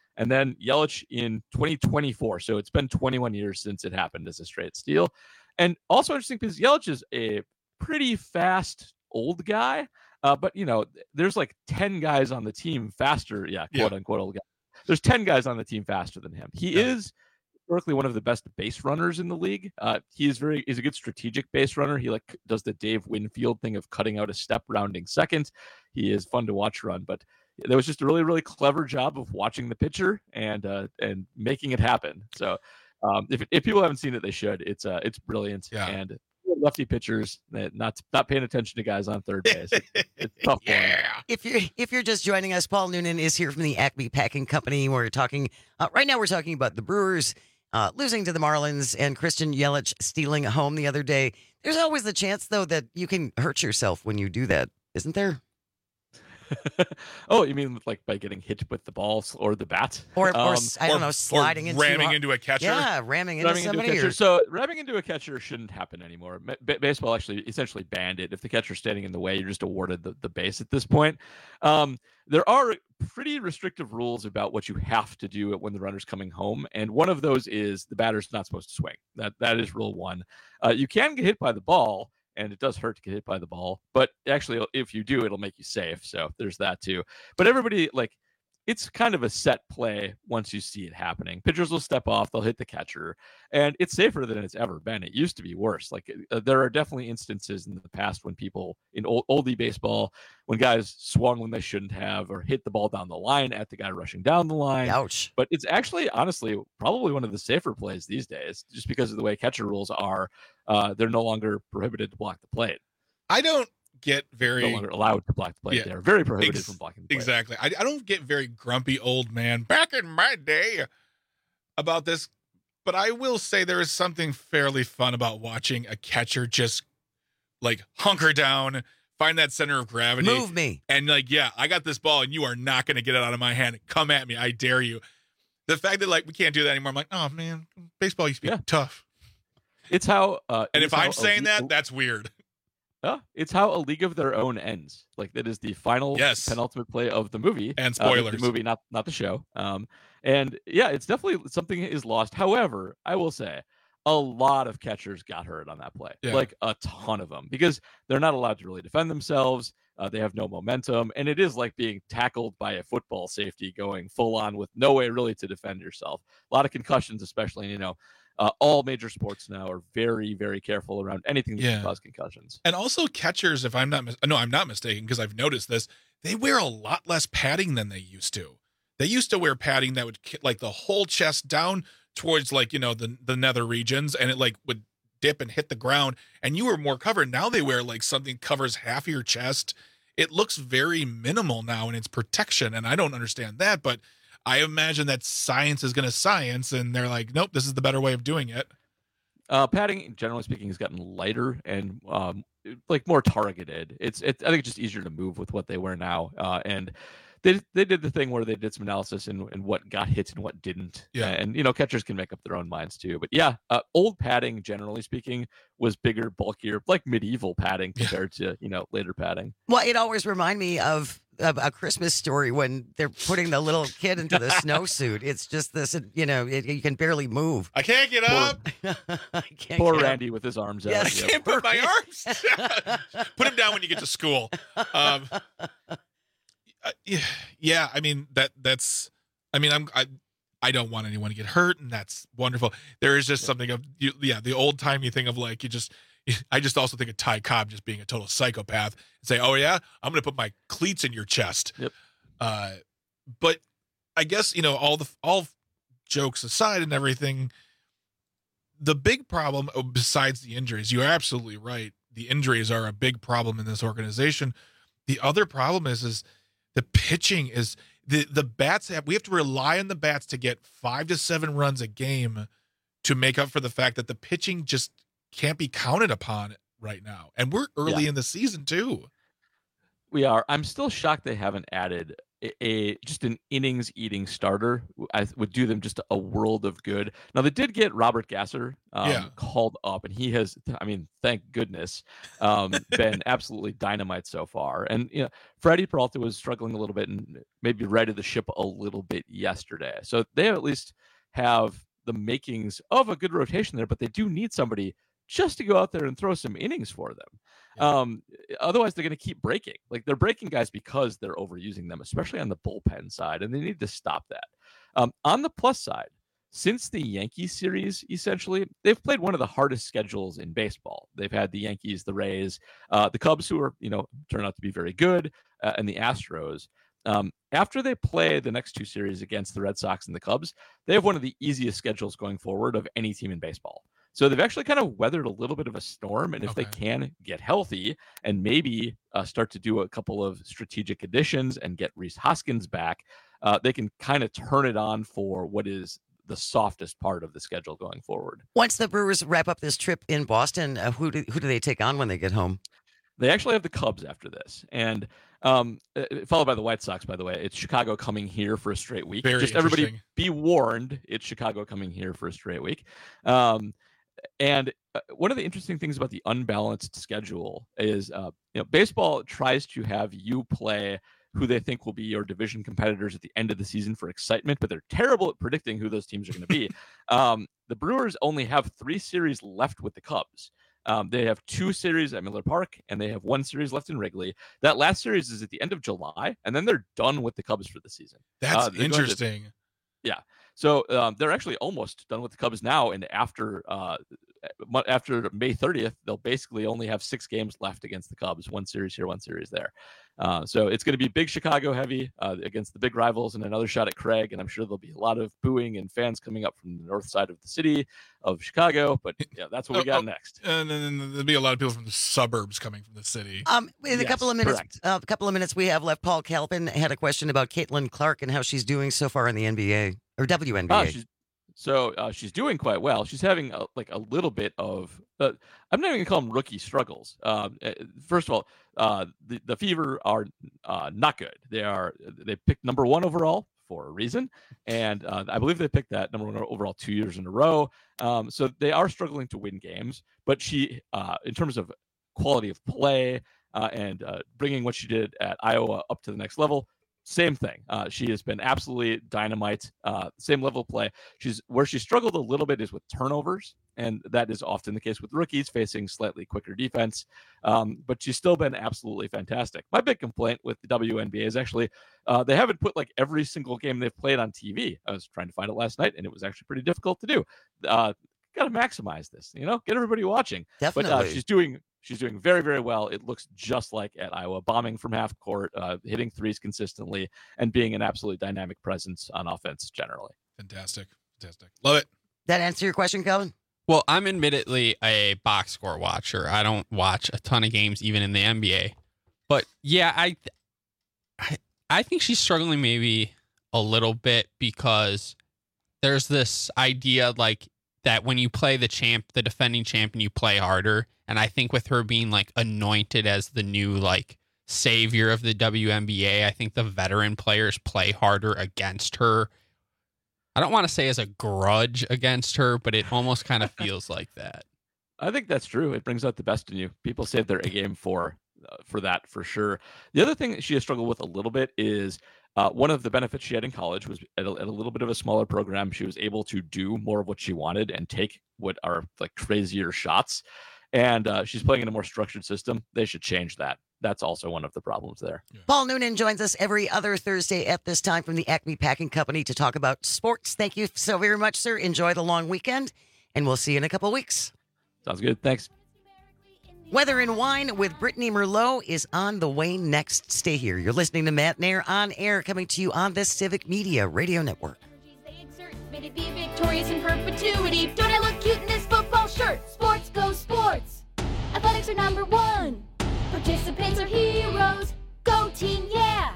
and then Yelich in 2024. So it's been 21 years since it happened as a straight steal. And also interesting because Yelich is a pretty fast old guy, but there's like 10 guys on the team faster. Yeah, quote unquote old guy. There's 10 guys on the team faster than him. He is historically one of the best base runners in the league. He's a good strategic base runner. He does the Dave Winfield thing of cutting out a step, rounding second. He is fun to watch run, but there was just a really, really clever job of watching the pitcher and making it happen. So if people haven't seen it, they should. It's brilliant. Yeah. And lefty pitchers not paying attention to guys on third base. It's tough. If you're just joining us, Paul Noonan is here from the Acme Packing Company. We're talking right now. We're talking about the Brewers losing to the Marlins and Christian Yelich stealing a home the other day. There's always the chance, though, that you can hurt yourself when you do that, isn't there? Oh, you mean like by getting hit with the balls or the bat, or I don't know, sliding into ramming into a catcher? Yeah, ramming into somebody. So ramming into a catcher shouldn't happen anymore. Baseball actually essentially banned it. If the catcher's standing in the way, you're just awarded the base at this point. There are pretty restrictive rules about what you have to do when the runner's coming home, and one of those is the batter's not supposed to swing. That is rule one. You can get hit by the ball. And it does hurt to get hit by the ball, but actually, if you do, it'll make you safe. So there's that too. But everybody, it's kind of a set play once you see it happening. Pitchers will step off, they'll hit the catcher, and it's safer than it's ever been. It used to be worse. There are definitely instances in the past when people in oldie baseball, when guys swung when they shouldn't have, or hit the ball down the line at the guy rushing down the line. Ouch. But it's actually, honestly, probably one of the safer plays these days, just because of the way catcher rules are. They're no longer prohibited to block the plate. I don't get very no longer allowed to block the plate. They're very prohibited from blocking the plate. Exactly. I don't get very grumpy old man back in my day about this, but I will say there is something fairly fun about watching a catcher just hunker down, find that center of gravity, move me, and I got this ball and you are not going to get it out of my hand. Come at me, I dare you. The fact that we can't do that anymore, I'm like, oh man, baseball used to be tough. It's how, and if I'm saying that, that's weird. It's how A League of Their Own ends. That is the final penultimate play of the movie. And spoilers. The movie, not the show. And it's definitely something is lost. However, I will say a lot of catchers got hurt on that play. Yeah. A ton of them, because they're not allowed to really defend themselves. They have no momentum. And it is like being tackled by a football safety going full on with no way really to defend yourself. A lot of concussions, especially, all major sports now are very, very careful around anything that can cause concussions. And also catchers, if I'm not mistaken, because I've noticed this, they wear a lot less padding than they used to. They used to wear padding that would the whole chest down towards the nether regions, and it would dip and hit the ground, and you were more covered. Now they wear something covers half of your chest. It looks very minimal now in its protection, and I don't understand that, but I imagine that science is going to science, and they're like, nope, this is the better way of doing it. Padding, generally speaking, has gotten lighter and more targeted. I think it's just easier to move with what they wear now. And they did the thing where they did some analysis and what got hit and what didn't. Yeah. And catchers can make up their own minds too. But old padding, generally speaking, was bigger, bulkier, like medieval padding compared to later padding. Well, it always reminded me of A Christmas Story when they're putting the little kid into the snowsuit. It's just this, you can barely move. I can't get up. Poor Randy with his arms out. I can't put my arms. Put him down when you get to school. Yeah, I mean that's. I mean, I don't want anyone to get hurt, and that's wonderful. There is just something of the old timey thing of I just also think of Ty Cobb just being a total psychopath and say, oh yeah, I'm going to put my cleats in your chest. Yep. But I guess all jokes aside and everything, the big problem besides the injuries, you're absolutely right. The injuries are a big problem in this organization. The other problem is the pitching is the bats we have to rely on the bats to get 5 to 7 runs a game to make up for the fact that the pitching just can't be counted upon right now. And we're early in the season too. We are. I'm still shocked they haven't added just an innings eating starter would do them just a world of good. Now they did get Robert Gasser called up, and he has, I mean, thank goodness, been absolutely dynamite so far. And Freddie Peralta was struggling a little bit and maybe righted the ship a little bit yesterday. So they at least have the makings of a good rotation there, but they do need somebody just to go out there and throw some innings for them. Otherwise, they're going to keep breaking. Like, they're breaking guys because they're overusing them, especially on the bullpen side, and they need to stop that. On the plus side, since the Yankees series, essentially, they've played one of the hardest schedules in baseball. They've had the Yankees, the Rays, the Cubs, who are, turn out to be very good, and the Astros. After they play the next two series against the Red Sox and the Cubs, they have one of the easiest schedules going forward of any team in baseball. So they've actually kind of weathered a little bit of a storm. And if they can get healthy and maybe start to do a couple of strategic additions and get Rhys Hoskins back, they can kind of turn it on for what is the softest part of the schedule going forward. Once the Brewers wrap up this trip in Boston, who do they take on when they get home? They actually have the Cubs after this, and followed by the White Sox, by the way. It's Chicago coming here for a straight week. Just everybody be warned, it's Chicago coming here for a straight week. And one of the interesting things about the unbalanced schedule is, baseball tries to have you play who they think will be your division competitors at the end of the season for excitement, but they're terrible at predicting who those teams are going to be. The Brewers only have 3 series left with the Cubs. They have 2 series at Miller Park, and they have 1 series left in Wrigley. That last series is at the end of July, and then they're done with the Cubs for the season. That's interesting. So they're actually almost done with the Cubs now, and after May 30th, they'll basically only have 6 games left against the Cubs, 1 series here, 1 series there. So it's going to be big Chicago heavy against the big rivals, and another shot at Craig, and I'm sure there'll be a lot of booing and fans coming up from the north side of the city of Chicago, but that's what we got next. And then there'll be a lot of people from the suburbs coming from the city. In a couple of minutes we have left, Paul Calvin had a question about Caitlin Clark and how she's doing so far in the NBA or WNBA. She's doing quite well. She's having a little bit of, I'm not even going to call them rookie struggles. First of all, the Fever are not good. They picked number 1 overall for a reason. And I believe they picked that number 1 overall 2 years in a row. So they are struggling to win games, but she, in terms of quality of play and bringing what she did at Iowa up to the next level, same thing. She has been absolutely dynamite. Same level of play. Where she struggled a little bit is with turnovers, and that is often the case with rookies facing slightly quicker defense. But she's still been absolutely fantastic. My big complaint with the WNBA is actually they haven't put every single game they've played on TV. I was trying to find it last night, and it was actually pretty difficult to do. Got to maximize this, get everybody watching. Definitely. But she's doing very, very well. It looks just like at Iowa, bombing from half court, hitting threes consistently, and being an absolutely dynamic presence on offense generally. Fantastic. Love it. That answer your question, Calvin? Well, I'm admittedly a box score watcher. I don't watch a ton of games, even in the NBA. But yeah, I think she's struggling maybe a little bit because there's this idea that when you play the defending champion, you play harder. And I think with her being anointed as the new savior of the WNBA, I think the veteran players play harder against her. I don't want to say as a grudge against her, but it almost kind of feels like that. I think that's true. It brings out the best in you. People save their A game for that, for sure. The other thing that she has struggled with a little bit is one of the benefits she had in college was at a little bit of a smaller program. She was able to do more of what she wanted and take what are crazier shots. And she's playing in a more structured system. They should change that. That's also one of the problems there. Yeah. Paul Noonan joins us every other Thursday at this time from the Acme Packing Company to talk about sports. Thank you so very much, sir. Enjoy the long weekend, and we'll see you in a couple weeks. Sounds good. Thanks. Weather and Wine with Brittany Merlot is on the way next. Stay here. You're listening to Matt Nair on air, coming to you on the Civic Media Radio Network. May it be victorious in perpetuity. Don't I look cute in this football shirt? Sports go sports. Athletics are number 1. Participants are heroes. Go team, yeah.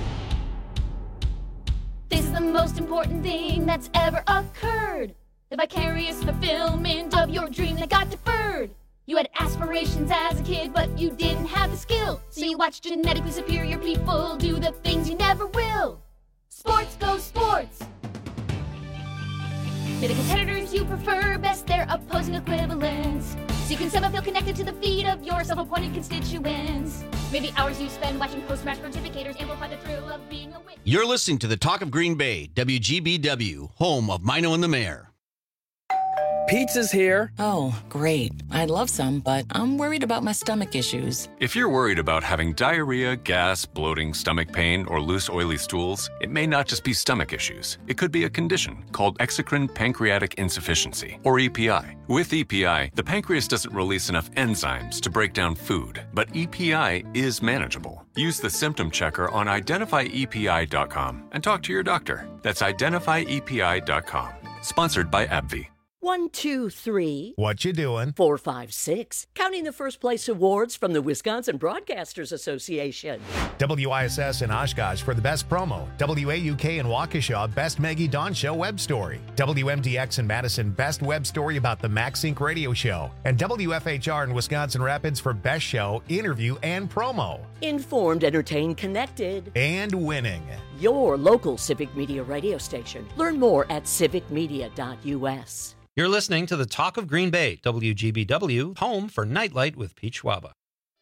This is the most important thing that's ever occurred. The vicarious fulfillment of your dream that got deferred. You had aspirations as a kid, but you didn't have the skill. So you watch genetically superior people do the things you never will. Sports go sports. They're the competitors you prefer best, their opposing equivalents. So you can somehow feel connected to the feet of your self-appointed constituents. Maybe hours you spend watching post-match pontificators amplify the thrill of being a witness. You're listening to the Talk of Green Bay, WGBW, home of Mino and the Mayor. Pizza's here. Oh, great. I'd love some, but I'm worried about my stomach issues. If you're worried about having diarrhea, gas, bloating, stomach pain, or loose, oily stools, it may not just be stomach issues. It could be a condition called exocrine pancreatic insufficiency, or EPI. With EPI, the pancreas doesn't release enough enzymes to break down food, but EPI is manageable. Use the symptom checker on identifyepi.com and talk to your doctor. That's identifyepi.com. Sponsored by AbbVie. 1, 2, 3. What you doing? 4, 5, 6. Counting the first place awards from the Wisconsin Broadcasters Association. WISS in Oshkosh for the best promo. WAUK in Waukesha, best Maggie Dawn Show web story. WMDX in Madison, best web story about the MaxSync radio show. And WFHR in Wisconsin Rapids for best show, interview, and promo. Informed, entertained, connected. And winning. Your local Civic Media radio station. Learn more at civicmedia.us. You're listening to the Talk of Green Bay, WGBW, home for Nightlight with Pete Schwaba.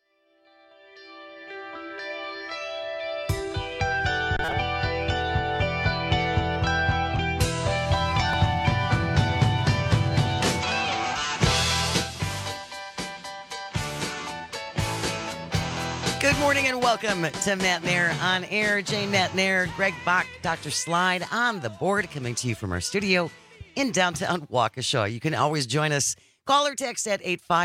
Good morning and welcome to Matt Nair on Air. Jane Matt Nair, Greg Bach, Dr. Slide on the board, coming to you from our studio in downtown Waukesha. You can always join us. Call or text at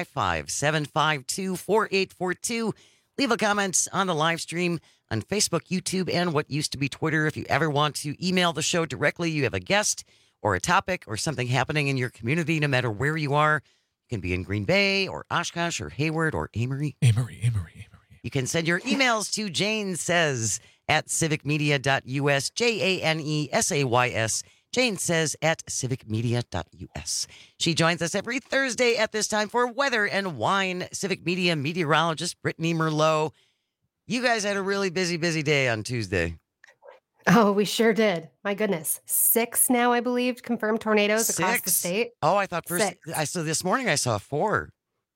855-752-4842. Leave a comment on the live stream on Facebook, YouTube, and what used to be Twitter. If you ever want to email the show directly, you have a guest or a topic or something happening in your community, no matter where you are. You can be in Green Bay or Oshkosh or Hayward or Amory. Amory. You can send your emails to Jane Says at civicmedia.us, JANESAYS. Jane Says at civicmedia.us. She joins us every Thursday at this time for Weather and Wine. Civic Media meteorologist Brittany Merlot. You guys had a really busy day on Tuesday. Oh, we sure did. My goodness. 6 now, I believe, confirmed tornadoes across the state. Oh, I thought first. So this morning I saw 4.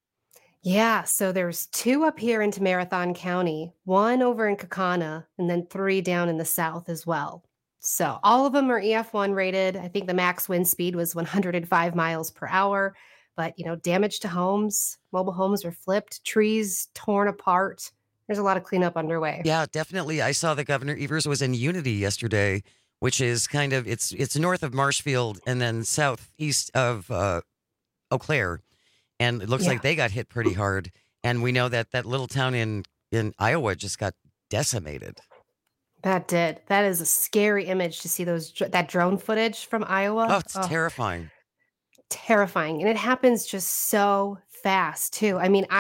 Yeah, so there's 2 up here into Marathon County, 1 over in Kaukauna, and then 3 down in the south as well. So all of them are EF1 rated. I think the max wind speed was 105 miles per hour. But, damage to homes, mobile homes were flipped, trees torn apart. There's a lot of cleanup underway. Yeah, definitely. I saw that Governor Evers was in Unity yesterday, which is kind of, it's north of Marshfield and then southeast of Eau Claire. And it looks like they got hit pretty hard. And we know that little town in Iowa just got decimated. That did. That is a scary image to see that drone footage from Iowa. Oh, it's terrifying. Terrifying. And it happens just so fast, too. I mean,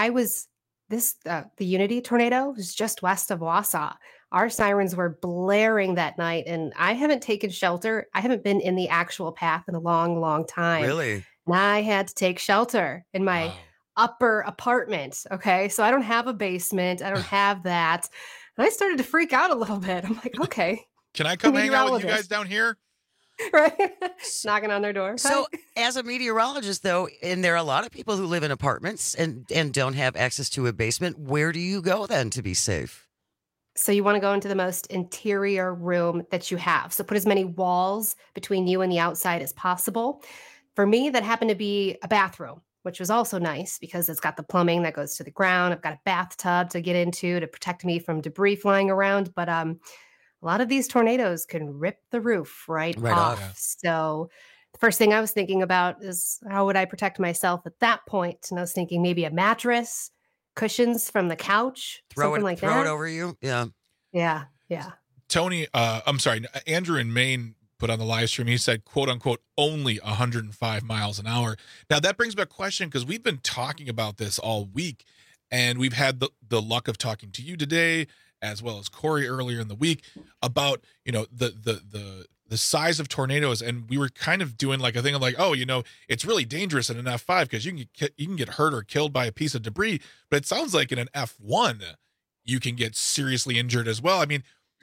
the Unity tornado was just west of Wausau. Our sirens were blaring that night, and I haven't taken shelter. I haven't been in the actual path in a long, long time. Really? And I had to take shelter in my upper apartment. Okay. So I don't have a basement. I don't have that. And I started to freak out a little bit. I'm like, okay. Can I come hang out with you guys down here? Right? Knocking on their door. So as a meteorologist, though, and there are a lot of people who live in apartments and don't have access to a basement, where do you go then to be safe? So you want to go into the most interior room that you have. So put as many walls between you and the outside as possible. For me, that happened to be a bathroom, which was also nice because it's got the plumbing that goes to the ground. I've got a bathtub to get into to protect me from debris flying around. But a lot of these tornadoes can rip the roof right off. Yeah. So the first thing I was thinking about is how would I protect myself at that point? And I was thinking maybe a mattress, cushions from the couch, something like that. Throw it over you. Yeah. Yeah. Tony, I'm sorry, Andrew in Maine put on the live stream, he said, quote unquote, only 105 miles an hour. Now that brings back a question because we've been talking about this all week and we've had the luck of talking to you today, as well as Corey earlier in the week about, the the size of tornadoes, and we were kind of doing like a thing of like, oh, it's really dangerous in an F5 because you can get hurt or killed by a piece of debris. But it sounds like in an F1, you can get seriously injured as well. I mean,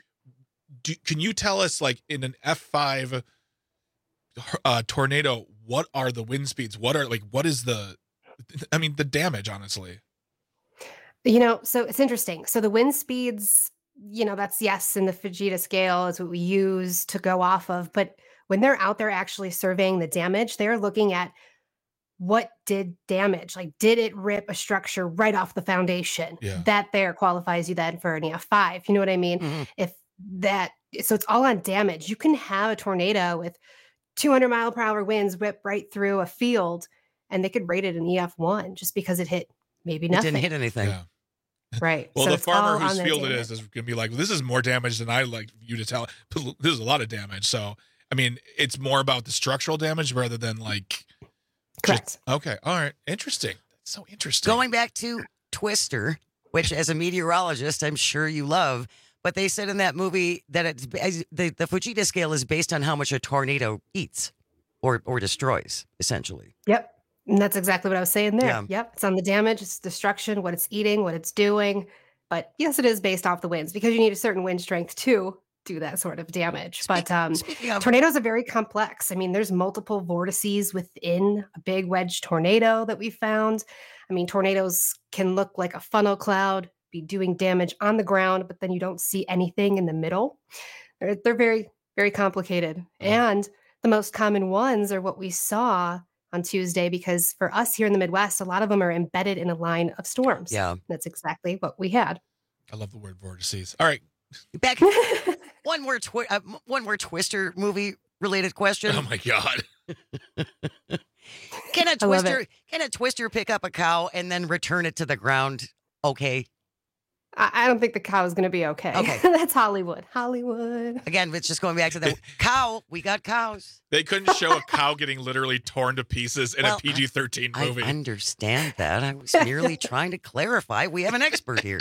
can you tell us, like, in an F5 tornado, what are the wind speeds? What is the damage, honestly? So it's interesting. So the wind speeds, that's yes, in the Fujita scale is what we use to go off of. But when they're out there actually surveying the damage, they're looking at what did damage, like did it rip a structure right off the foundation? Yeah. That there qualifies you then for an EF5. You know what I mean? Mm-hmm. So it's all on damage. You can have a tornado with 200 mile per hour winds whip right through a field, and they could rate it an EF1 just because it hit maybe nothing. It didn't hit anything. Yeah. Right. Well, So the it's farmer all whose on that field it damage. is going to be like, this is more damage than I like you to tell. This is a lot of damage. So, I mean, it's more about the structural damage rather than like. Correct. Okay. All right. Interesting. That's so interesting. Going back to Twister, which as a meteorologist, I'm sure you love, but they said in that movie that the Fujita scale is based on how much a tornado eats or destroys, essentially. Yep. And that's exactly what I was saying there. Yeah. Yep. It's on the damage, it's destruction, what it's eating, what it's doing. But yes, it is based off the winds because you need a certain wind strength to do that sort of damage. Speaking of- Tornadoes are very complex. I mean, there's multiple vortices within a big wedge tornado that we found. I mean, tornadoes can look like a funnel cloud, be doing damage on the ground, but then you don't see anything in the middle. They're very, very complicated. And the most common ones are what we saw on Tuesday, because for us here in the Midwest, a lot of them are embedded in a line of storms. Yeah. That's exactly what we had. I love the word vortices. All right. Back one more Twister movie related question. Oh my God. Can I love a Twister pick up a cow and then return it to the ground? Okay. I don't think the cow is going to be okay. Okay. That's Hollywood. Hollywood. Again, it's just going back to the cow. We got cows. They couldn't show a cow getting literally torn to pieces in a PG-13 movie. I understand that. I was merely trying to clarify. We have an expert here.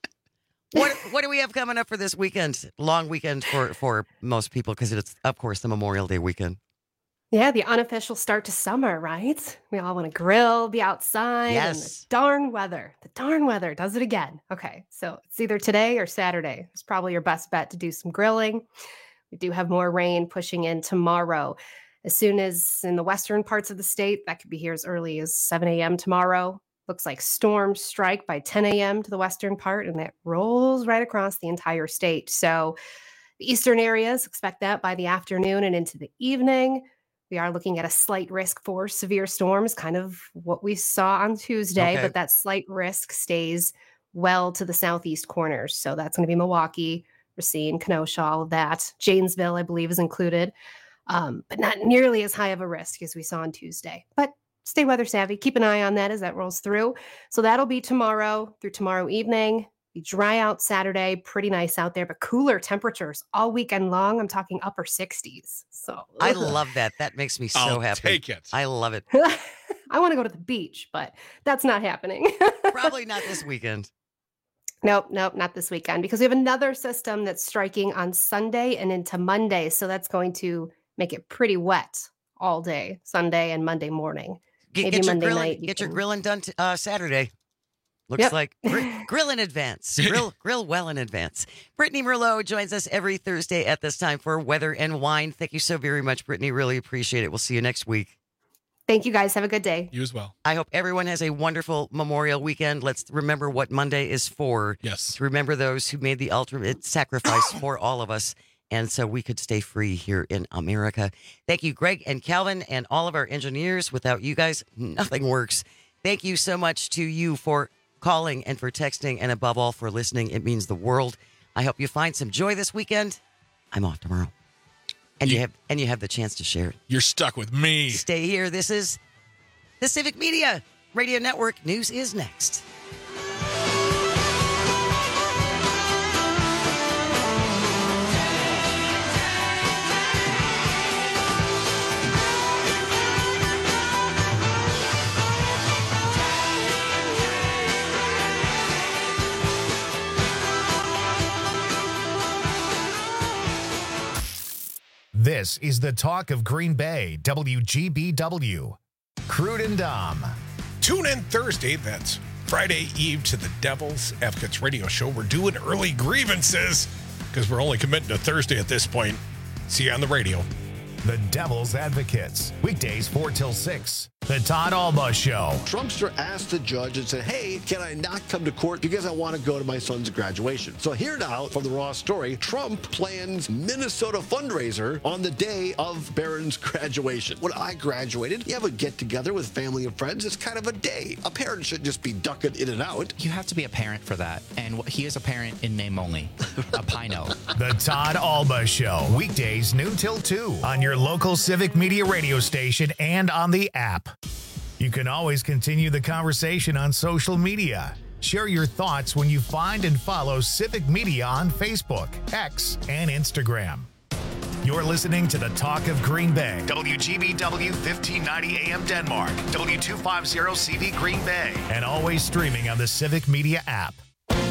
What do we have coming up for this weekend? Long weekend for most people because it's, of course, the Memorial Day weekend. Yeah, the unofficial start to summer, right? We all want to grill, be outside. Yes. And the darn weather. The darn weather does it again. Okay, so it's either today or Saturday. It's probably your best bet to do some grilling. We do have more rain pushing in tomorrow. As soon as in the western parts of the state, that could be here as early as 7 a.m. tomorrow. Looks like storms strike by 10 a.m. to the western part, and that rolls right across the entire state. So the eastern areas, expect that by the afternoon and into the evening. We are looking at a slight risk for severe storms, kind of what we saw on Tuesday, Okay. but that slight risk stays well to the southeast corners. So that's going to be Milwaukee, Racine, Kenosha, all of that. Janesville, I believe, is included, but not nearly as high of a risk as we saw on Tuesday. But stay weather savvy. Keep an eye on that as that rolls through. So that'll be tomorrow through tomorrow evening. Be dry out Saturday, pretty nice out there, but cooler temperatures all weekend long. I'm talking upper 60s. So I love that. That makes me so I'll happy. take it. I love it. I want to go to the beach, but that's not happening. Probably not this weekend. Nope, not this weekend, because we have another system that's striking on Sunday and into Monday. So that's going to make it pretty wet all day, Sunday and Monday morning. Maybe Get your Monday grilling, night. get your grilling done Saturday. Looks Yep. like grill in advance. Grill well in advance. Brittany Merlot joins us every Thursday at this time for Weather and Wine. Thank you so very much, Brittany. Really appreciate it. We'll see you next week. Thank you, guys. Have a good day. You as well. I hope everyone has a wonderful Memorial weekend. Let's remember what Monday is for. Yes. To remember those who made the ultimate sacrifice for all of us. And so we could stay free here in America. Thank you, Greg and Calvin, and all of our engineers. Without you guys, nothing works. Thank you so much to you for calling and for texting, and above all for listening. It means the world. I hope you find some joy this weekend. I'm off tomorrow. And you have the chance to share it. You're stuck with me. Stay here. This is the Civic Media Radio Network. News is next. This This is the talk of Green Bay, WGBW. Crude and Dom. Tune in Thursday, that's Friday Eve, to the Devil's Advocates radio show. We're doing early grievances because we're only committing to Thursday at this point. See you on the radio. The Devil's Advocates, weekdays 4 till 6. The Todd Alba Show. Trumpster asked the judge and said, hey, can I not come to court because I want to go to my son's graduation? So here now from the Raw story, Trump plans Minnesota fundraiser on the day of Barron's graduation. When I graduated, you have a get-together with family and friends. It's kind of a day. A parent shouldn't just be ducking in and out. You have to be a parent for that. And he is a parent in name only. A Pino. The Todd Alba Show, weekdays noon till 2 on your local Civic Media radio station and on the app. You can always continue the conversation on social media. Share your thoughts when you find and follow Civic Media on Facebook, X, and Instagram. You're listening to the Talk of Green Bay. WGBW 1590 AM Denmark, W250 CV Green Bay, and always streaming on the Civic Media app.